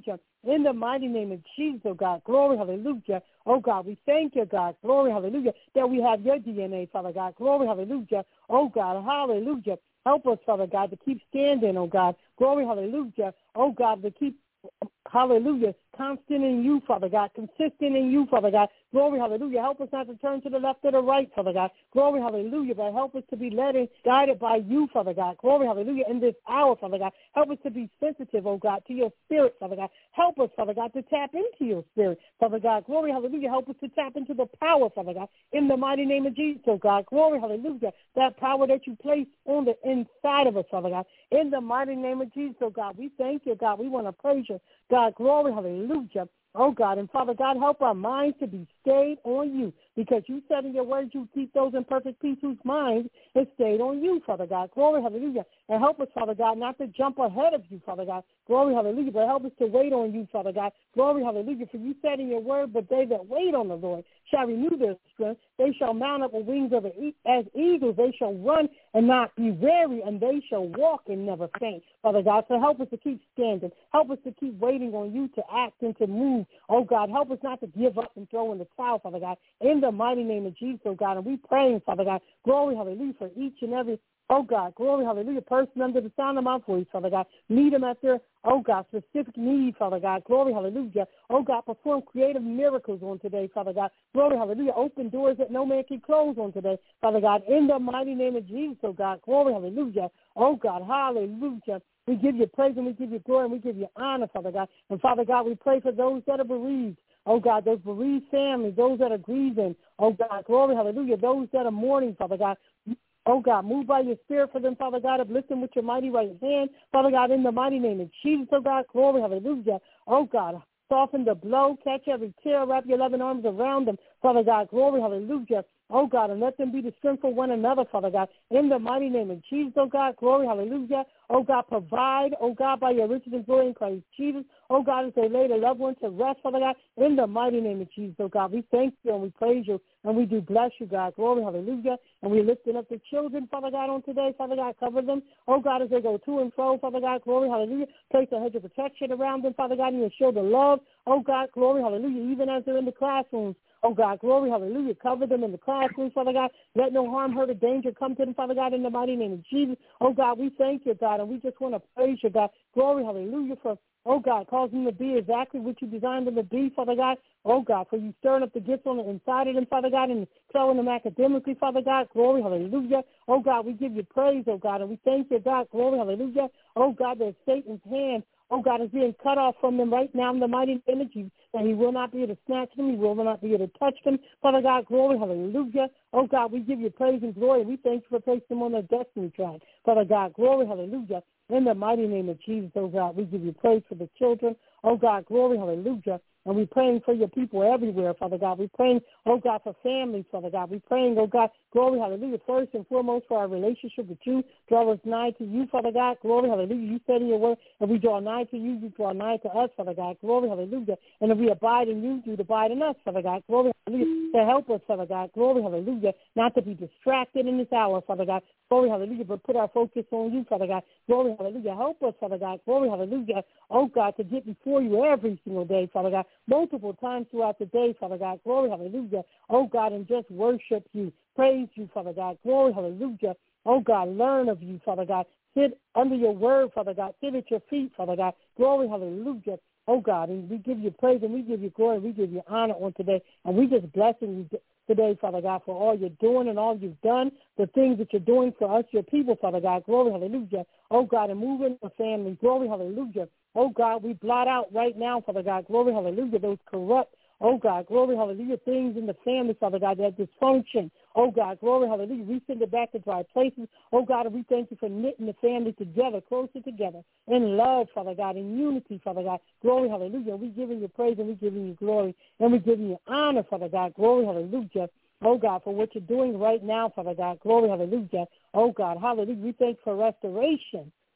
in the mighty name of Jesus, oh God. Glory, hallelujah. Oh God, we thank you, God. Glory, hallelujah, that we have your D N A, Father God. Glory, hallelujah. Oh God, hallelujah. Help us, Father God, to keep standing, oh God. Glory, hallelujah. Oh God, to keep, hallelujah, constant in you, Father God, consistent in you, Father God. Glory, hallelujah. Help us not to turn to the left or the right, Father God. Glory, hallelujah. But help us to be led and guided by you, Father God. Glory, hallelujah. In this hour, Father God. Help us to be sensitive, oh God, to your spirit, Father God. Help us, Father God, to tap into your spirit, Father God. Glory, hallelujah. Help us to tap into the power, Father God, in the mighty name of Jesus, oh God. Glory, hallelujah. That power that you place on the inside of us, Father God, in the mighty name of Jesus, oh God. We thank you, God. We want to praise you, God. Glory, hallelujah. Oh, God, and Father God, help our minds to be stayed on you, because you said in your words you keep those in perfect peace whose minds is stayed on you, Father God. Glory, hallelujah. And help us, Father God, not to jump ahead of you, Father God. Glory, hallelujah. But help us to wait on you, Father God. Glory, hallelujah. For you said in your word, but they that wait on the Lord shall renew their strength. They shall mount up with wings of a, as eagles. They shall run and not be weary, and they shall walk and never faint, Father God. So help us to keep standing. Help us to keep waiting on you to act and to move. Oh, God, help us not to give up and throw in the towel, Father God, in the mighty name of Jesus, oh, God. And we praying, Father God, glory, hallelujah, for each and every, oh, God, glory, hallelujah, person under the sound of my voice, Father God. Meet them at their, oh, God, specific need, Father God. Glory, hallelujah. Oh, God, perform creative miracles on today, Father God. Glory, hallelujah. Open doors that no man can close on today, Father God, in the mighty name of Jesus, oh, God. Glory, hallelujah. Oh, God, hallelujah. We give you praise and we give you glory and we give you honor, Father God. And, Father God, we pray for those that are bereaved. Oh, God, those bereaved families, those that are grieving. Oh, God, glory, hallelujah. Those that are mourning, Father God. Oh, God, move by your spirit for them, Father God. Uplift them with your mighty right hand, Father God, in the mighty name of Jesus, oh, God. Glory, hallelujah. Oh, God, soften the blow, catch every tear, wrap your loving arms around them, Father God. Glory, hallelujah. Oh, God, and let them be the strength for one another, Father God, in the mighty name of Jesus, oh, God. Glory, hallelujah. Oh, God, provide, oh, God, by your riches and glory in Christ Jesus. Oh, God, as they lay their loved ones to rest, Father God, in the mighty name of Jesus, oh, God. We thank you and we praise you and we do bless you, God. Glory, hallelujah. And we're lifting up the children, Father God, on today, Father God. Cover them, oh, God, as they go to and fro, Father God. Glory, hallelujah. Place a hedge of protection around them, Father God, and you show the love, oh, God. Glory, hallelujah, even as they're in the classrooms. Oh, God, glory, hallelujah. Cover them in the classroom, Father God. Let no harm, hurt, or danger come to them, Father God, in the mighty name of Jesus. Oh, God, we thank you, God, and we just want to praise you, God. Glory, hallelujah, for, oh, God, causing them to be exactly what you designed them to be, Father God. Oh, God, for you stirring up the gifts on the inside of them, Father God, and throwing them academically, Father God. Glory, hallelujah. Oh, God, we give you praise, oh, God, and we thank you, God. Glory, hallelujah. Oh, God, that Satan's hand, oh, God, is being cut off from them right now in the mighty name of Jesus. And he will not be able to snatch them. He will not be able to touch them. Father God, glory, hallelujah. Oh, God, we give you praise and glory. We thank you for placing them on their destiny track. Father God, glory, hallelujah. In the mighty name of Jesus, oh, God, we give you praise for the children. Oh, God, glory, hallelujah. And we're praying for your people everywhere, Father God. We're praying, oh, God, for families, Father God. We're praying, oh, God, glory, hallelujah, first and foremost for our relationship with you. Draw us nigh to you, Father God. Glory, hallelujah. You said in your word, if we draw nigh to you, you draw nigh to us, Father God. Glory, hallelujah. And if we abide in you, you abide in us, Father God. Glory, hallelujah. To help us, Father God. Glory, hallelujah. Not to be distracted in this hour, Father God. Glory, hallelujah. But put our focus on you, Father God. Glory, hallelujah. Help us, Father God. Glory, hallelujah. Oh, God, to get before you every single day, Father God. Multiple times throughout the day, Father God. Glory, hallelujah. Oh, God, and just worship you. Praise you, Father God. Glory, hallelujah. Oh, God, learn of you, Father God. Sit under your word, Father God. Sit at your feet, Father God. Glory, hallelujah. Oh, God, and we give you praise and we give you glory and we give you honor on today. And we just blessing you today, Father God, for all you're doing and all you've done, the things that you're doing for us, your people, Father God. Glory, hallelujah. Oh, God, and move in the family. Glory, hallelujah. Oh, God, we blot out right now, Father God. Glory, hallelujah, those corrupt, oh, God, glory, hallelujah, things in the family, Father God, that dysfunction. Oh, God, glory, hallelujah. We send it back to dry places. Oh, God, and we thank you for knitting the family together, closer together, in love, Father God, in unity, Father God. Glory, hallelujah. We're giving you praise and we're giving you glory and we're giving you honor, Father God. Glory, hallelujah. Oh, God, for what you're doing right now, Father God. Glory, hallelujah. Oh, God, hallelujah. We thank you for restoration.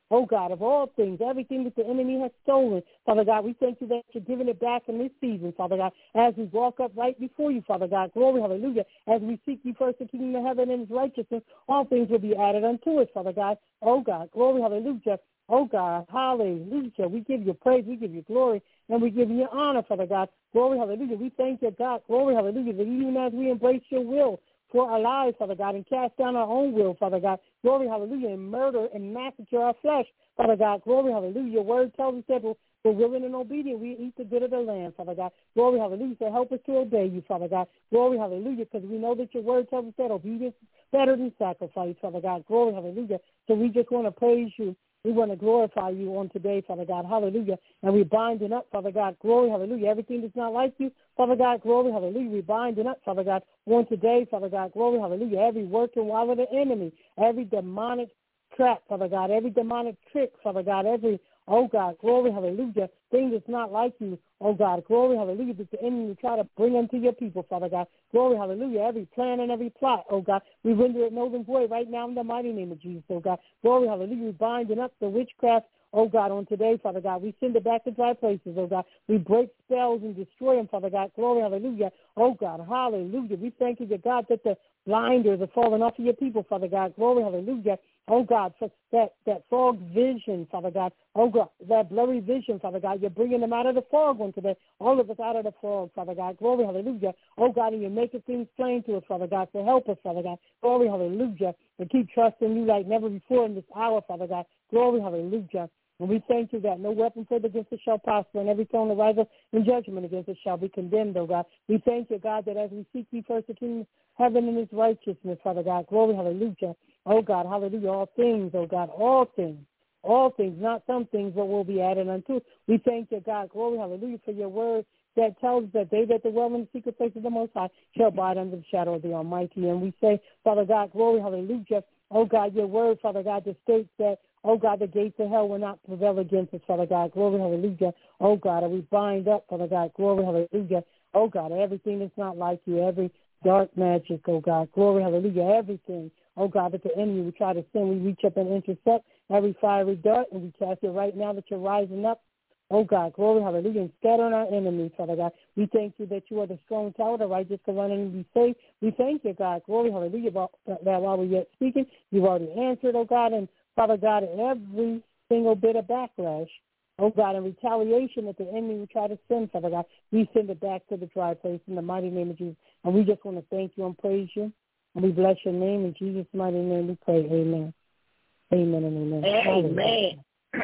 oh God, of all things, everything that the enemy has stolen. Father God, we thank you that you're giving it back in this season, Father God, as we walk up right before you, Father God. Glory, hallelujah. As we seek you first, the kingdom of heaven and his righteousness, all things will be added unto us, Father God. Oh God, glory, hallelujah. Oh God, hallelujah. We give you praise, we give you glory, and we give you honor, Father God. Glory, hallelujah. We thank you, God. Glory, hallelujah, that even as we embrace your will for our lives, Father God, and cast down our own will, Father God. Glory, hallelujah, and murder and massacre our flesh, Father God. Glory, hallelujah. Your word tells us that we're willing and obedient. We eat the good of the land, Father God. Glory, hallelujah. So help us to obey you, Father God. Glory, hallelujah, because we know that your word tells us that obedience is better than sacrifice, Father God. Glory, hallelujah. So we just want to praise you. We want to glorify you on today, Father God. Hallelujah. And we binding up, Father God. Glory, hallelujah. Everything that's not like you, Father God. Glory, hallelujah. We binding up, Father God, on today, Father God. Glory, hallelujah. Every working while of the enemy, every demonic trap, Father God, every demonic trick, Father God, every, oh God, glory, hallelujah, thing that's not like you, oh God, glory, hallelujah, that the enemy try to bring unto your people, Father God. Glory, hallelujah, every plan and every plot, oh God, we render it null and void right now in the mighty name of Jesus, oh God. Glory, hallelujah, we binding up the witchcraft, oh God, on today, Father God. We send it back to dry places, oh God. We break spells and destroy them, Father God. Glory, hallelujah, oh God, hallelujah. We thank you, God, that the blinders are falling off of your people, Father God. Glory, hallelujah. Oh, God, for that, that fog vision, Father God. Oh, God, that blurry vision, Father God. You're bringing them out of the fog on today. All of us out of the fog, Father God. Glory, hallelujah. Oh, God, and you're making things plain to us, Father God. So help us, Father God. Glory, hallelujah. And keep trusting you like never before in this hour, Father God. Glory, hallelujah. And we thank you that no weapon formed against us shall prosper, and every tongue that rises in judgment against us shall be condemned, oh God. We thank you, God, that as we seek you first the kingdom of heaven and his righteousness, Father God. Glory, hallelujah. Oh, God, hallelujah. All things, oh God, all things, all things, not some things, but will be added unto. We thank you, God. Glory, hallelujah, for your word that tells us that they that dwell in the secret place of the Most High shall abide under the shadow of the Almighty. And we say, Father God, glory, hallelujah. Oh, God, your word, Father God, that states that, oh, God, the gates of hell will not prevail against us, Father God. Glory, hallelujah. Oh, God, and we bind up, Father God. Glory, hallelujah. Oh, God, everything that's not like you, every dark magic, oh, God. Glory, hallelujah. Everything, oh, God, that the enemy would try to send. We reach up and intercept every fiery dart, and we cast it right now that you're rising up. Oh, God, glory, hallelujah, and scatter on our enemies, Father God. We thank you that you are the strong tower, the righteous can run in and be safe. We thank you, God, glory, hallelujah, that while we're yet speaking, you've already answered, oh, God, and Father God, every single bit of backlash, oh, God, and retaliation that the enemy will try to send, Father God, we send it back to the dry place in the mighty name of Jesus. And we just want to thank you and praise you, and we bless your name. In Jesus' mighty name we pray, amen. Amen and amen. Amen.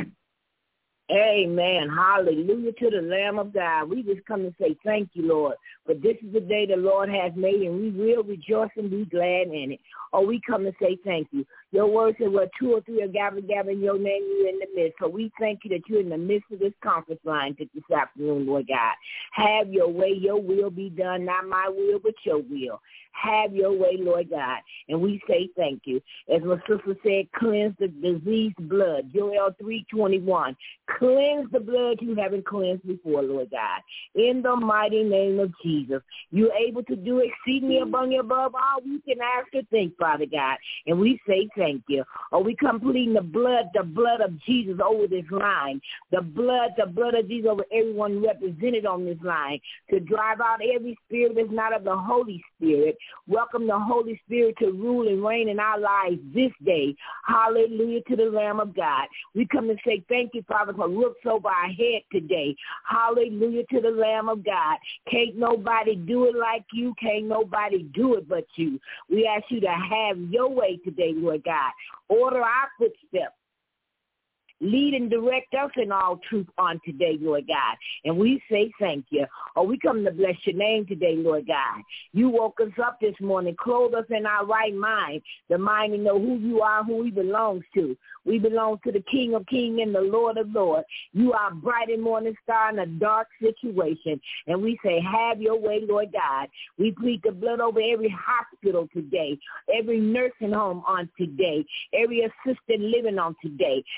Amen. Hallelujah to the Lamb of God. We just come to say thank you, Lord. But this is the day the Lord has made, and we will rejoice and be glad in it. Or we come to say thank you. Your word said, well, two or three are gathered, gathered in your name, you're in the midst. So we thank you that you're in the midst of this conference line this afternoon, Lord God. Have your way. Your will be done, not my will, but your will. Have your way, Lord God. And we say thank you. As my sister said, cleanse the diseased blood. Joel three twenty-one. Cleanse the blood you haven't cleansed before, Lord God. In the mighty name of Jesus. You're able to do exceedingly abundantly above all we can ask or think, Father God. And we say thank you. Or we come pleading the blood, the blood of Jesus over this line. The blood, the blood of Jesus over everyone represented on this line to drive out every spirit that's not of the Holy Spirit. Welcome the Holy Spirit to rule and reign in our lives this day. Hallelujah to the Lamb of God. We come to say thank you, Father, for roofs over our head today. Hallelujah to the Lamb of God. Can't nobody do it like you. Can't nobody do it but you. We ask you to have your way today, Lord God. Order our footsteps. Lead and direct us in all truth on today, Lord God. And we say thank you. Oh, we come to bless your name today, Lord God. You woke us up this morning, clothed us in our right mind, the mind to know who you are, who we belong to. We belong to the King of Kings and the Lord of Lords. You are a bright and morning star in a dark situation. And we say, have your way, Lord God. We plead the blood over every hospital today, every nursing home on today, every assisted living on today. Have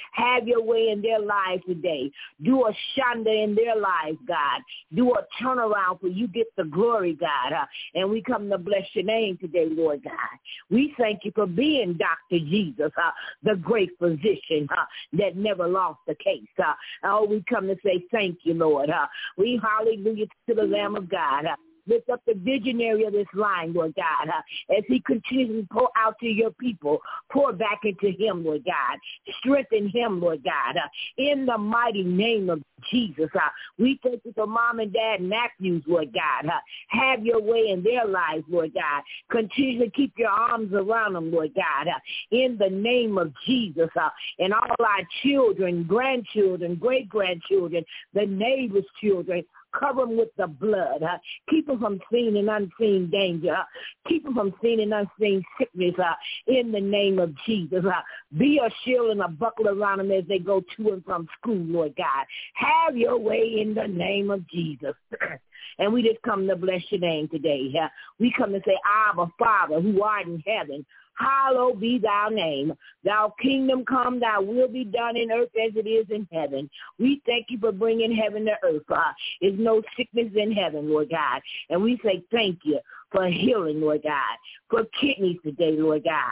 your way in their lives today. Do a shanda in their lives, God. Do a turnaround for you get the glory, God. Uh, and we come to bless your name today, Lord God. We thank you for being Doctor Jesus, uh, the great physician uh, that never lost the case. Uh, oh, we come to say thank you, Lord. Uh, we hallelujah to the Lamb of God. Uh, Lift up the visionary of this line, Lord God, uh, as he continues to pour out to your people. Pour back into him, Lord God. Strengthen him, Lord God, uh, in the mighty name of Jesus. Uh, we thank you for Mom and Dad Matthews, Lord God. Uh, have your way in their lives, Lord God. Continue to keep your arms around them, Lord God, uh, in the name of Jesus. Uh, and all our children, grandchildren, great-grandchildren, the neighbors' children, cover them with the blood. Uh, keep them from seen and unseen danger. Uh, keep them from seen and unseen sickness uh, in the name of Jesus. Uh, be a shield and a buckler around them as they go to and from school, Lord God. Have your way in the name of Jesus. And we just come to bless your name today. Uh, we come to say, Abba, Father, who art in heaven, hallowed be thy name. Thou kingdom come, thy will be done in earth as it is in heaven. We thank you for bringing heaven to earth. Uh, there's no sickness in heaven, Lord God. And we say thank you for healing, Lord God, for kidneys today, Lord God.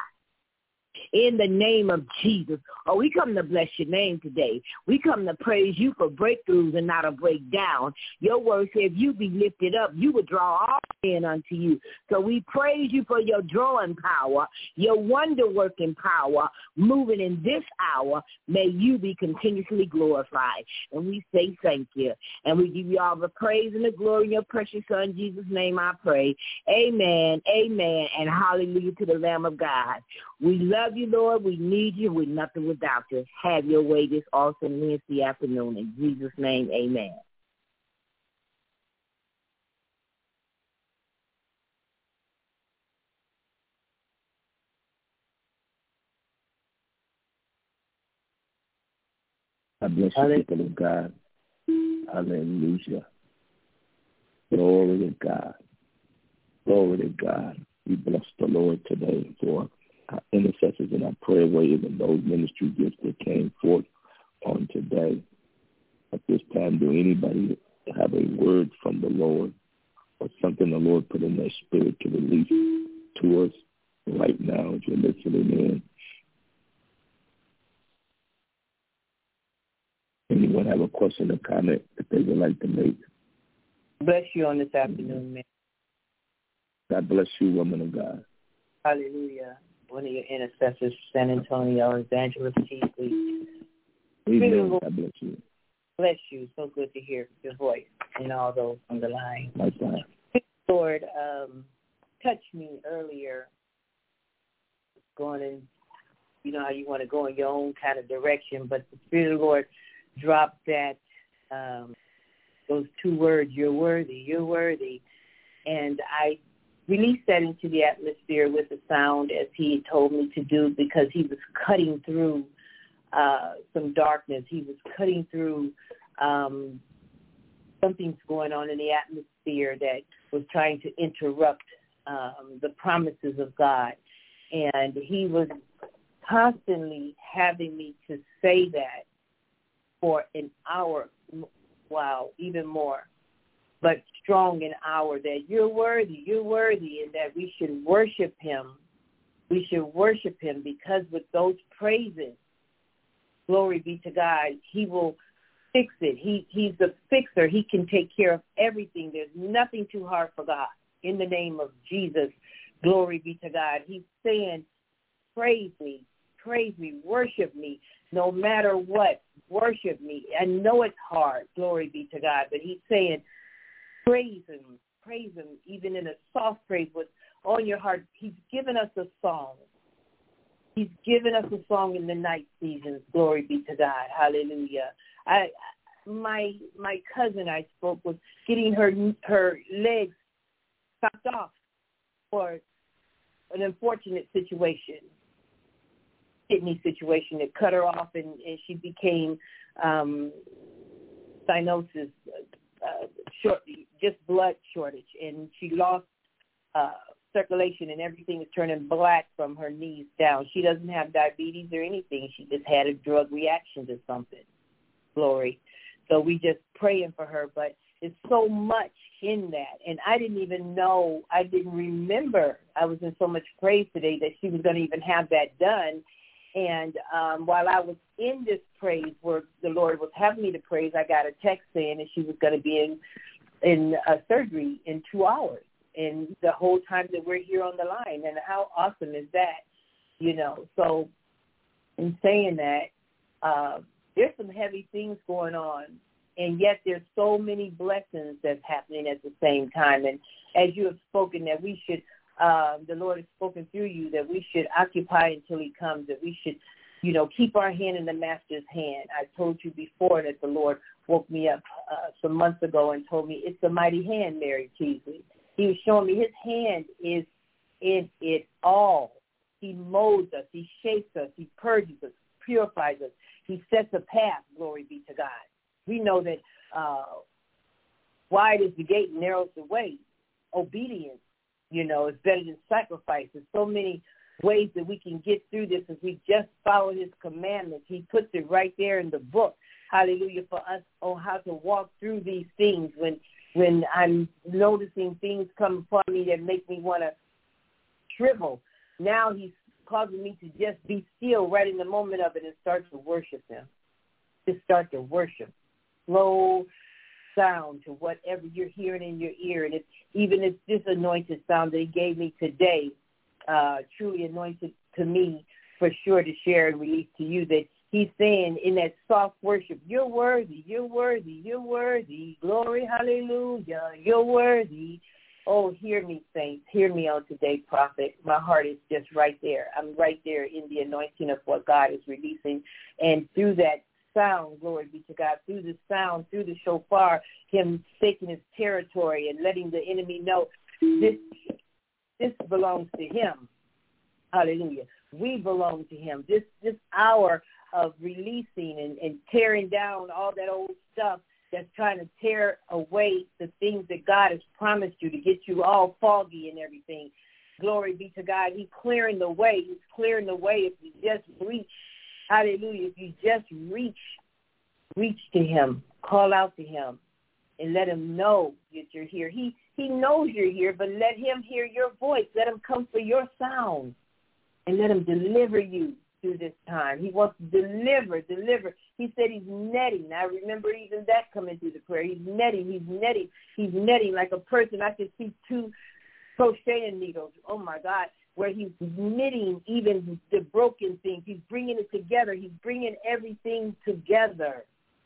In the name of Jesus. Oh, we come to bless your name today. We come to praise you for breakthroughs and not a breakdown. Your word said if you be lifted up, you would draw all men unto you. So we praise you for your drawing power, your wonder-working power, moving in this hour. May you be continuously glorified. And we say thank you. And we give you all the praise and the glory in your precious Son, Jesus' name I pray. Amen, amen, and hallelujah to the Lamb of God. We love you, Lord. We need you. We're nothing without you. Have your way this awesome Wednesday afternoon. In Jesus' name, amen. I bless you, people of God. Hallelujah. Glory to God. Glory to God. We bless the Lord today for our intercessors and our prayer warriors and those ministry gifts that came forth on today. At this time, do anybody have a word from the Lord or something the Lord put in their spirit to release to us right now as you're listening in? Anyone have a question or comment that they would like to make? Bless you on this afternoon, man. God bless you, woman of God. Hallelujah. One of your intercessors, San Antonio, Evangelist Cheesley. Amen. God bless you. Bless you. So good to hear your voice and all those on the line. My God. Lord, um, touched me earlier, going in, you know how you want to go in your own kind of direction, but the Spirit of the Lord dropped that, um, those two words, you're worthy, you're worthy. And I released that into the atmosphere with the sound as he told me to do, because he was cutting through uh, some darkness. He was cutting through um, something's going on in the atmosphere that was trying to interrupt um, the promises of God. And he was constantly having me to say that for an hour, wow, even more, but strong in our that you're worthy, you're worthy, and that we should worship him. We should worship him because with those praises, glory be to God, he will fix it. He He's the fixer. He can take care of everything. There's nothing too hard for God. In the name of Jesus, glory be to God. He's saying, praise me, praise me, worship me, no matter what, worship me. I know it's hard, glory be to God, but he's saying, praise him, praise him, even in a soft praise, what's on your heart. He's given us a song. He's given us a song in the night seasons, glory be to God, hallelujah. I, my my cousin I spoke was getting her her legs chopped off for an unfortunate situation, kidney situation that cut her off, and, and she became um, cyanosis, uh, short, just blood shortage, and she lost uh, circulation and everything is turning black from her knees down. She doesn't have diabetes or anything. She just had a drug reaction to something. Glory. So we just praying for her, but it's so much in that. And I didn't even know, I didn't remember, I was in so much praise today that she was going to even have that done. And um, while I was in this praise where the Lord was having me to praise, I got a text saying that she was going to be in, in a surgery in two hours. And the whole time that we're here on the line. And how awesome is that, you know? So in saying that, uh, there's some heavy things going on. And yet there's so many blessings that's happening at the same time. And as you have spoken that we should, uh, the Lord has spoken through you, that we should occupy until he comes, that we should, you know, keep our hand in the master's hand. I told you before that the Lord woke me up uh, some months ago and told me, it's a mighty hand, Mary Teasley. He was showing me his hand is in it all. He molds us. He shapes us. He purges us, purifies us. He sets a path, glory be to God. We know that uh, wide is the gate and narrow is the way. Obedience, you know, is better than sacrifice. There's so many ways that we can get through this if we just follow his commandments. He puts it right there in the book, hallelujah, for us on how to walk through these things when when I'm noticing things come upon me that make me want to shrivel. Now he's causing me to just be still right in the moment of it and start to worship him. Just start to worship. Slow sound to whatever you're hearing in your ear. And it's, even if this anointed sound that he gave me today, uh, truly anointed to me for sure to share and release to you, that he's saying in that soft worship, you're worthy, you're worthy, you're worthy. Glory, hallelujah, you're worthy. Oh, hear me, saints. Hear me on today, prophet. My heart is just right there. I'm right there in the anointing of what God is releasing. And through that sound, glory be to God, through the sound, through the shofar, him taking his territory and letting the enemy know this this belongs to him. Hallelujah. We belong to him. This this hour of releasing and, and tearing down all that old stuff that's trying to tear away the things that God has promised you to get you all foggy and everything. Glory be to God. He's clearing the way. He's clearing the way if you just reach. Hallelujah. If you just reach, reach to him, call out to him, and let him know that you're here. He he knows you're here, but let him hear your voice. Let him come for your sound, and let him deliver you through this time. He wants to deliver, deliver. He said he's netting. I remember even that coming through the prayer. He's netting, he's netting, he's netting like a person. I could see two crocheting needles. Oh, my God. Where he's knitting even the broken things. He's bringing it together. He's bringing everything together.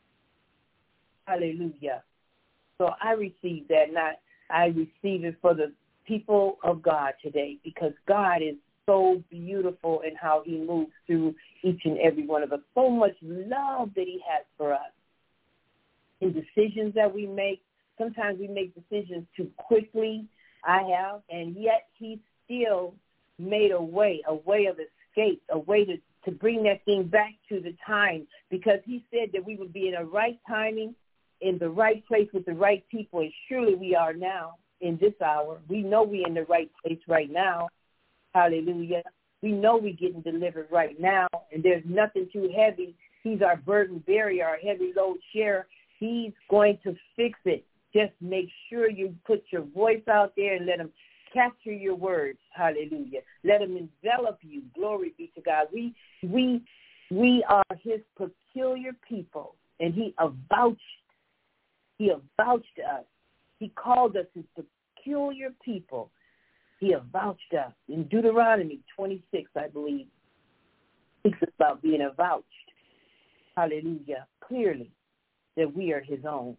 Hallelujah. So I receive that, and I, I receive it for the people of God today, because God is so beautiful in how he moves through each and every one of us. So much love that he has for us. In decisions that we make, sometimes we make decisions too quickly, I have, and yet he still made a way, a way of escape, a way to, to bring that thing back to the time, because he said that we would be in the right timing, in the right place with the right people, and surely we are now in this hour. We know we're in the right place right now. Hallelujah. We know we're getting delivered right now, and there's nothing too heavy. He's our burden bearer, our heavy load sharer. He's going to fix it. Just make sure you put your voice out there and let him capture your words. Hallelujah. Let him envelop you. Glory be to God. We we we are his peculiar people, and he avouched. He avouched us. He called us his peculiar people. He avouched us. In Deuteronomy twenty-six, I believe, it's about being avouched. Hallelujah. Clearly that we are his own.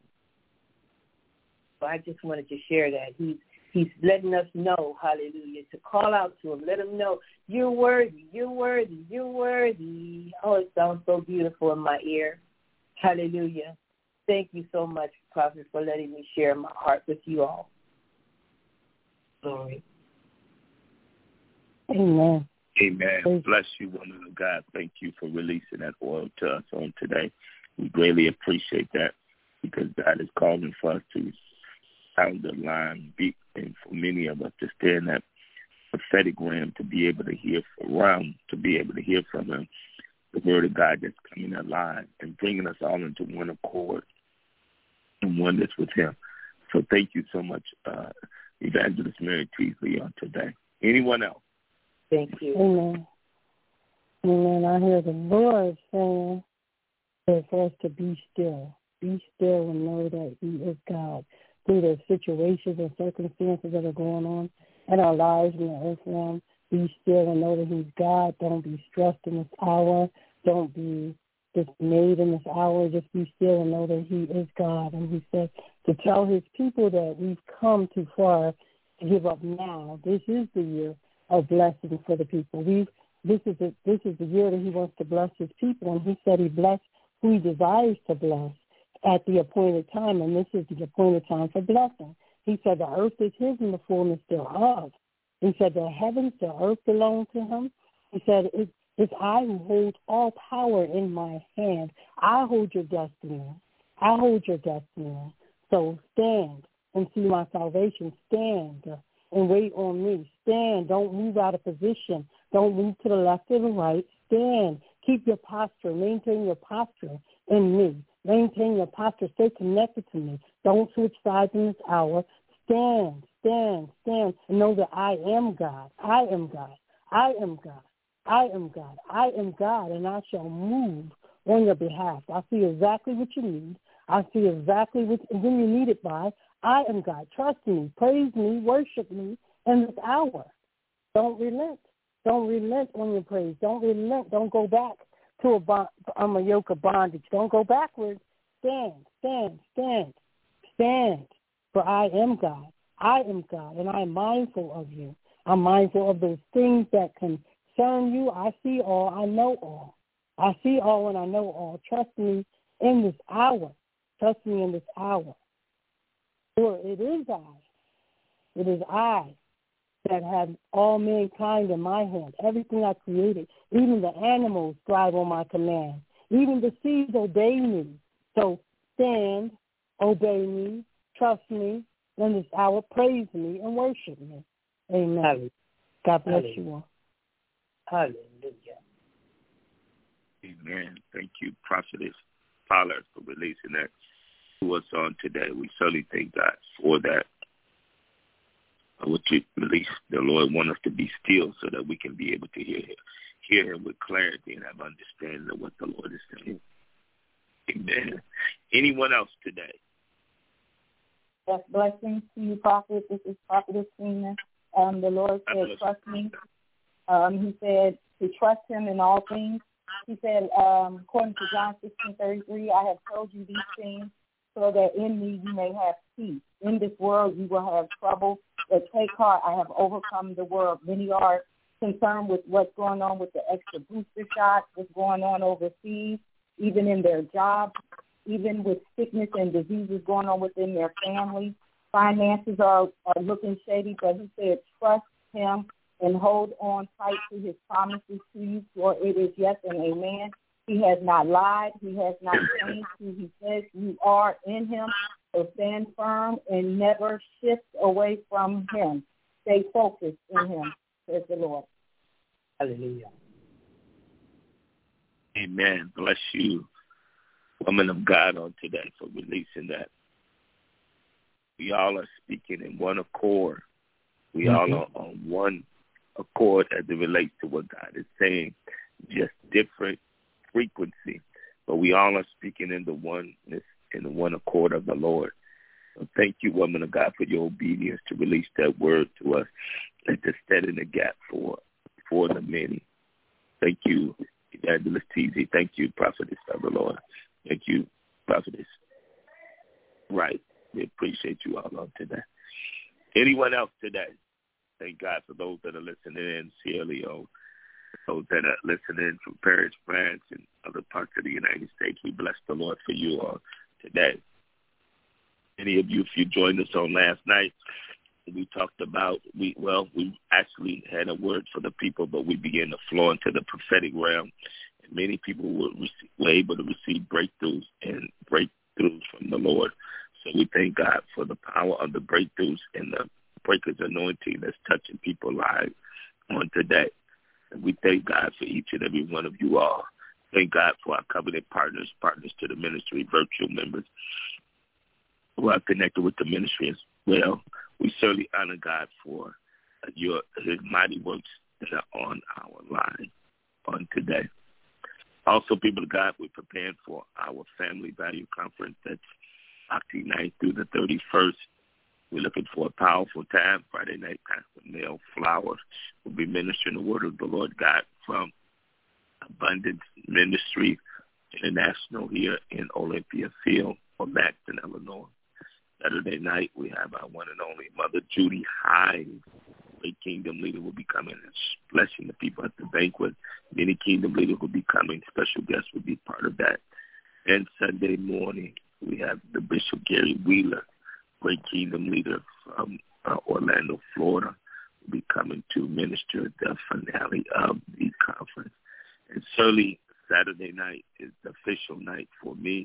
So I just wanted to share that. He's He's letting us know, hallelujah, to call out to him. Let him know, you're worthy, you're worthy, you're worthy. Oh, it sounds so beautiful in my ear. Hallelujah. Thank you so much, Prophet, for letting me share my heart with you all. Glory. Amen. Amen. Bless you, woman of God. Thank you for releasing that oil to us on today. We greatly appreciate that, because God is calling for us to sound the line beat, and for many of us to stay in that prophetic realm to be able to hear from, to be able to hear from him, the word of God that's coming alive and bringing us all into one accord and oneness with him. So thank you so much, uh, Evangelist Mary Teasley, on today. Anyone else? Thank you. Amen. Amen. I hear the Lord saying for us to be still. Be still and know that he is God. Through the situations and circumstances that are going on in our lives in the earth realm, be still and know that he's God. Don't be stressed in this hour. Don't be dismayed in this hour. Just be still and know that he is God. And he said to tell his people that we've come too far to give up now. This is the year of blessing for the people. We've this is the, this is the year that he wants to bless his people, and he said he bless who he desires to bless at the appointed time, and this is the appointed time for blessing. He said the earth is his and the fullness thereof. He said the heavens, the earth belong to him. He said it, it's I who hold all power in my hand. I hold your destiny. I hold your destiny. So stand and see my salvation. Stand and wait on me. Stand. Don't move out of position. Don't move to the left or the right. Stand. Keep your posture. Maintain your posture in me. Maintain your posture. Stay connected to me. Don't switch sides in this hour. Stand, stand, stand, and know that I am God. I am God. I am God. I am God. I am God, and I shall move on your behalf. I see exactly what you need. I see exactly what, when you need it by. I am God. Trust me. Praise me. Worship me in this hour. Don't relent. Don't relent on your praise. Don't relent. Don't go back to a, bond, um, a yoke of bondage. Don't go backwards. Stand, stand, stand, stand. For I am God. I am God, and I am mindful of you. I'm mindful of those things that concern you. I see all. I know all. I see all and I know all. Trust me in this hour. Trust me in this hour. For it is I. It is I that have all mankind in my hand. Everything I created. Even the animals thrive on my command. Even the seas obey me. So stand, obey me, trust me in this hour, praise me, and worship me. Amen. Hallelujah. God bless Hallelujah. You all. Hallelujah. Amen. Thank you, Prophetess Pollard, for releasing that to us on today. We certainly thank God for that. What you release, the Lord wants us to be still so that we can be able to hear Him, hear Him with clarity and have understanding of what the Lord is saying. Amen. Anyone else today? Yes, blessings to you, Prophet. This is Prophetess Tina. Um, the Lord said, trust me. Um, he said to trust him in all things. He said, um, according to John sixteen thirty-three, I have told you these things so that in me you may have peace. In this world you will have trouble, but take heart, I have overcome the world. Many are concerned with what's going on with the extra booster shots, what's going on overseas, even in their jobs, even with sickness and diseases going on within their family. Finances are, are looking shady, but he said, trust him and hold on tight to his promises to you, for it is yes and amen. He has not lied. He has not changed who he says you are in him. So stand firm and never shift away from him. Stay focused in him, says the Lord. Hallelujah. Amen. Bless you, woman of God, on today for releasing that. We all are speaking in one accord. We mm-hmm. all are on one accord as it relates to what God is saying, just different frequency, but we all are speaking in the oneness, in the one accord of the Lord. So thank you, woman of God, for your obedience to release that word to us and to stand in the gap for for the many. Thank you, Evangelist Teasy. Thank you, Prophetess of the Lord. Thank you, Prophetess. Right. We appreciate you all on today. Anyone else today? Thank God for those that are listening in, Sierra Leone, those that are listening from Paris, France, and other parts of the United States. We bless the Lord for you all today. Any of you, if you joined us on last night, we talked about, we well, we actually had a word for the people, but we began to flow into the prophetic realm. And many people were, receive, were able to receive breakthroughs and breakthroughs from the Lord. So we thank God for the power of the breakthroughs and the breakers anointing that's touching people's lives on today. And we thank God for each and every one of you all. Thank God for our covenant partners, partners to the ministry, virtual members who are connected with the ministry as well. We certainly honor God for your his mighty works that are on our line on today. Also, people of God, we're preparing for our Family Value Conference. That's October ninth through the thirty-first. We're looking for a powerful time. Friday night, Pastor Nell Flowers will be ministering the word of the Lord God from Abundance Ministry International here in Olympia Field or Maxton, Illinois. Saturday night, we have our one and only Mother Judy Hyde. Great kingdom leader will be coming and blessing the people at the banquet. Many kingdom leaders will be coming. Special guests will be part of that. And Sunday morning, we have the Bishop Gary Wheeler, great kingdom leader from uh, Orlando, Florida, will be coming to minister at the finale of the conference. And certainly Saturday night is the official night for me.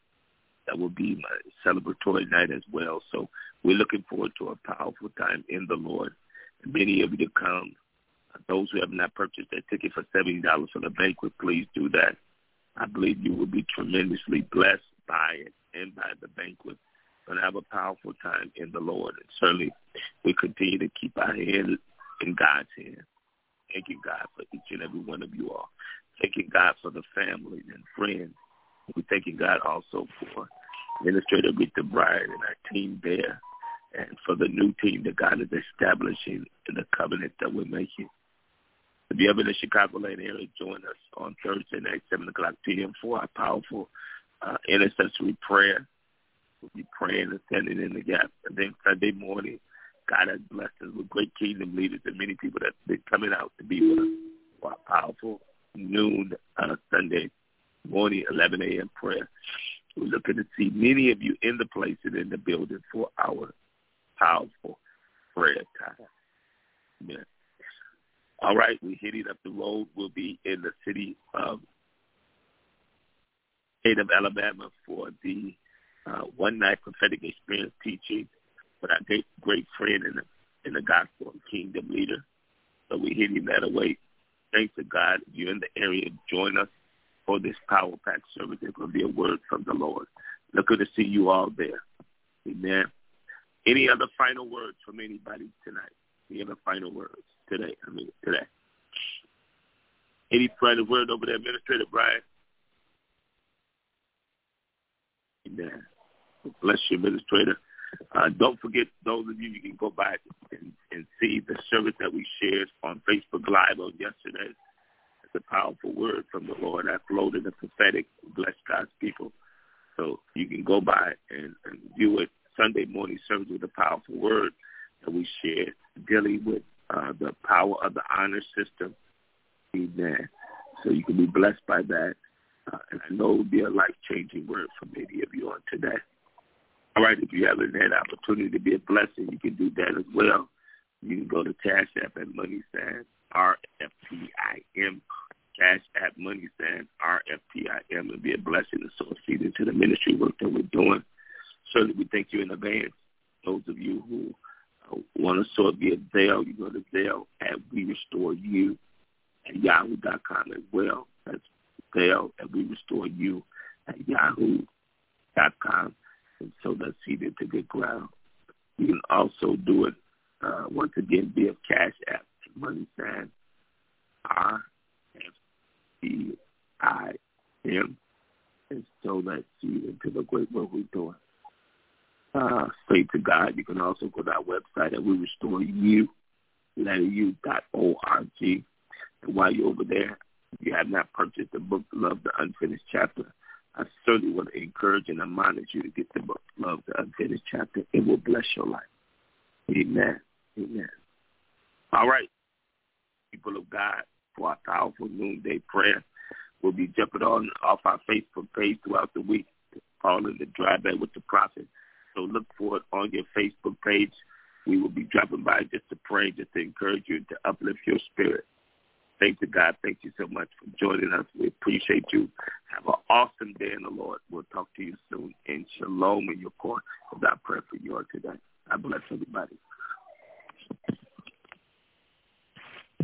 That will be my celebratory night as well. So we're looking forward to a powerful time in the Lord. Many of you to come. Those who have not purchased their ticket for seventy dollars for the banquet, please do that. I believe you will be tremendously blessed by it and by the banquet. We're going to have a powerful time in the Lord. And certainly we continue to keep our hand in God's hand. Thanking God for each and every one of you all. Thanking God for the family and friends. We're thanking God also for Administrator Rita Bryan and our team there, and for the new team that God is establishing in the covenant that we're making. If you're ever in the Chicagoland area, join us on Thursday night, seven o'clock p.m. for our powerful uh, intercessory prayer. We'll be praying and standing in the gap. And then Sunday morning, God has blessed us with great kingdom leaders and many people that have been coming out to be with us for our powerful noon uh, Sunday morning, eleven a.m. prayer. We're looking to see many of you in the place and in the building for our powerful prayer time. Amen. All right, we're heading up the road. We'll be in the city of state of Alabama for the uh, one-night prophetic experience teaching with our great, great friend in the, in the gospel and kingdom leader. So we're heading that away. Thanks to God. If you're in the area, join us for this power-packed service. There's going to be a word from the Lord. Looking to see you all there. Amen. Any other final words from anybody tonight? Any other final words today? I mean, today. Any final word over there, Administrator Brian? Amen. Bless you, Administrator. Uh, don't forget, those of you, you can go back and, and see the service that we shared on Facebook Live on yesterday. It's a powerful word from the Lord. I flowed in the prophetic, bless God's people. So you can go by and, and view it. Sunday morning service with a powerful word that we shared dealing with uh, the power of the honor system. Amen. So you can be blessed by that. Uh, and I know it will be a life-changing word for many of you on today. All right, if you haven't had an opportunity to be a blessing, you can do that as well. You can go to Cash App at Money Sign, R F P I M, Cash App Money Sign, R F P I M, and be a blessing to sow a seed into the ministry work that we're doing. Certainly, we thank you in advance. Those of you who uh, want to sow it via Zelle, you go to Zelle at We Restore You at yahoo dot com as well. That's Zelle at We Restore You at yahoo dot com. And sow that seed into good ground. You can also do it, uh, once again, via Cash App, Money Sign, R F P I M, and sow that seed into the great work we're doing. Uh, straight to God. You can also go to our website at We Restore You, letter U dot O R G. And while you're over there, if you have not purchased the book, Love the Unfinished Chapter, I certainly want to encourage and admonish you to get the book, Love the Unfinished Chapter. It will bless your life. Amen. Amen. All right. People of God, for our powerful noonday prayer, we'll be jumping on off our Facebook page throughout the week, calling the Drive Back with the Prophet. So look for it on your Facebook page. We will be dropping by just to pray, just to encourage you, to uplift your spirit. Thank you, God. Thank you so much for joining us. We appreciate you. Have an awesome day in the Lord. We'll talk to you soon. And shalom in your court as I pray for you all today. I bless everybody.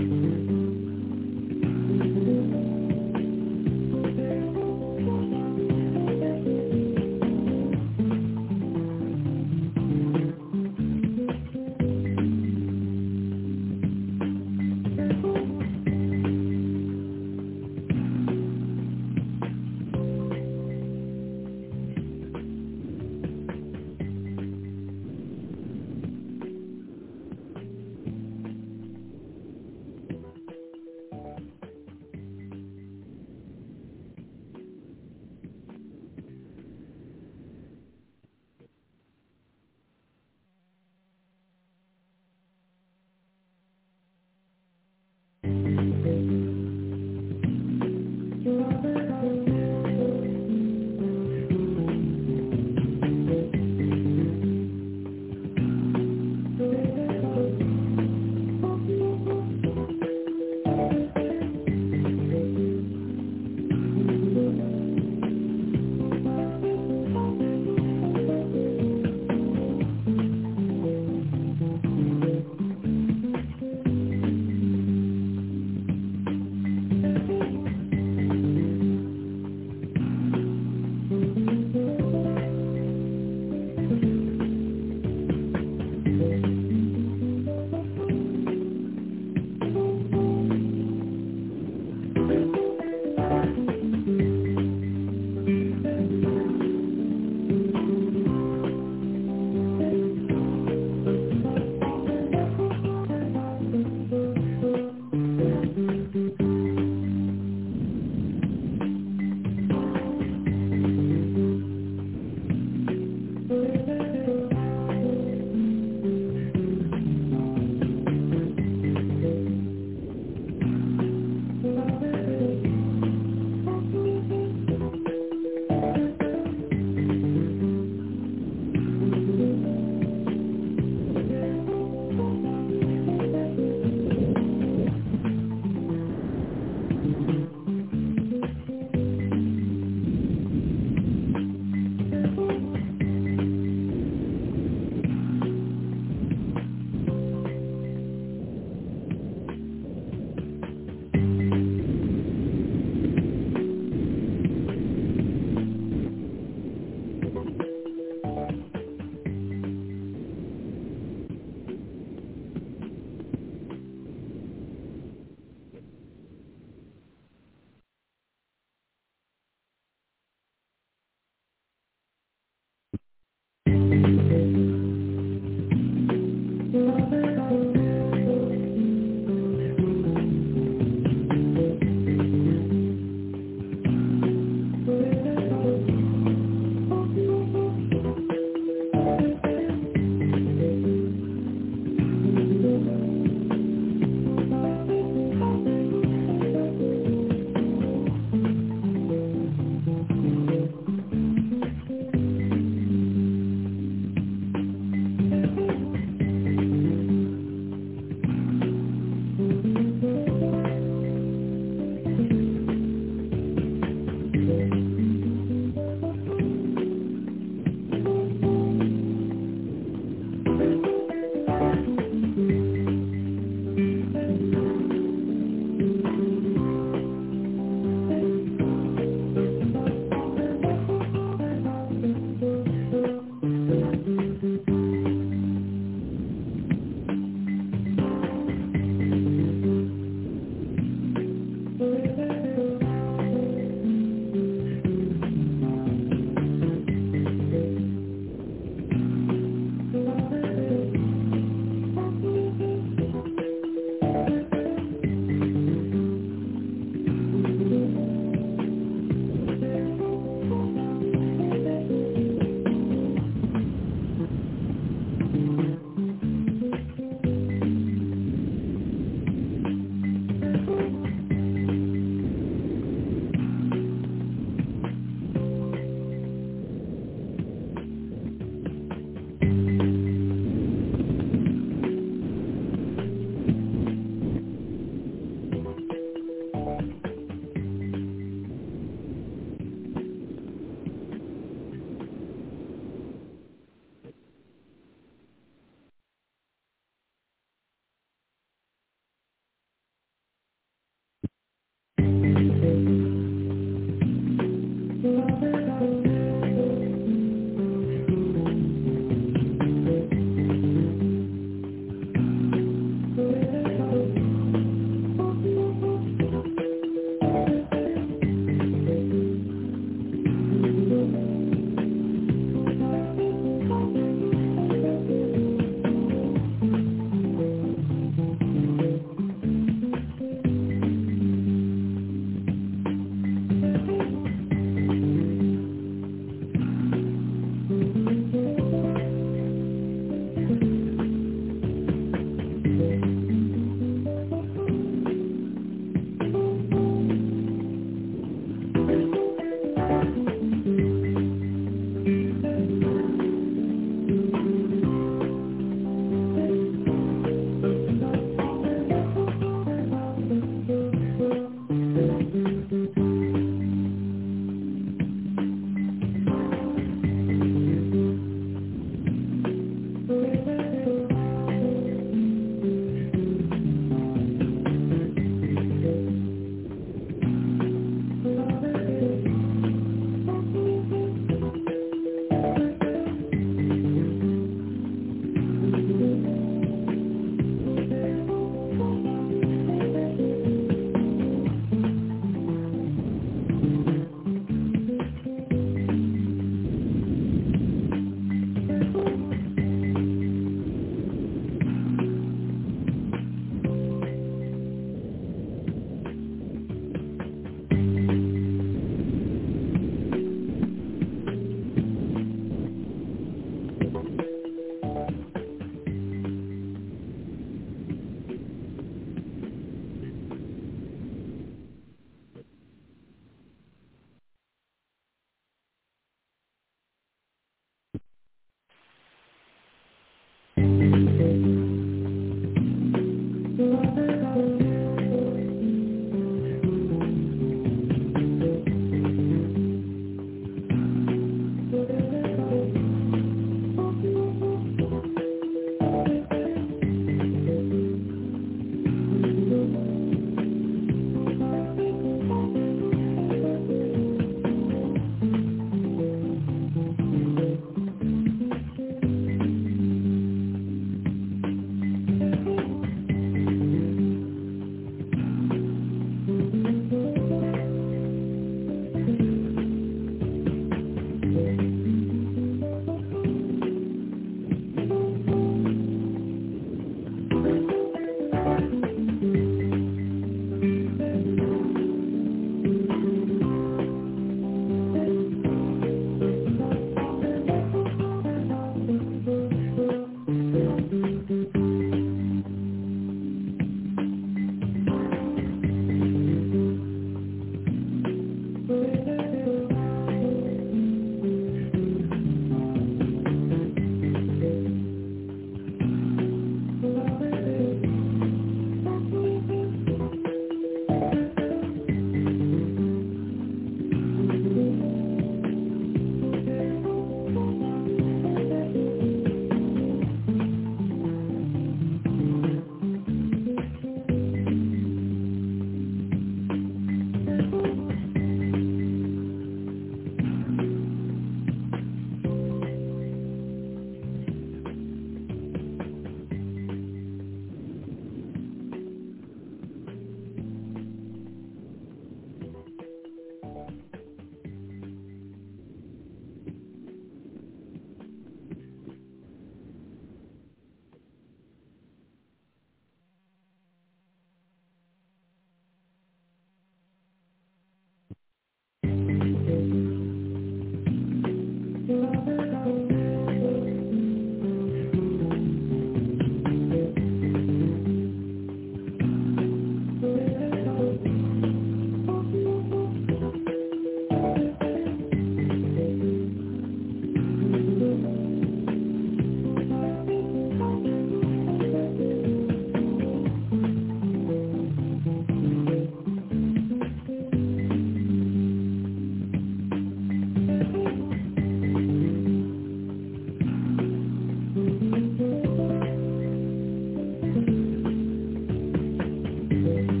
Lord.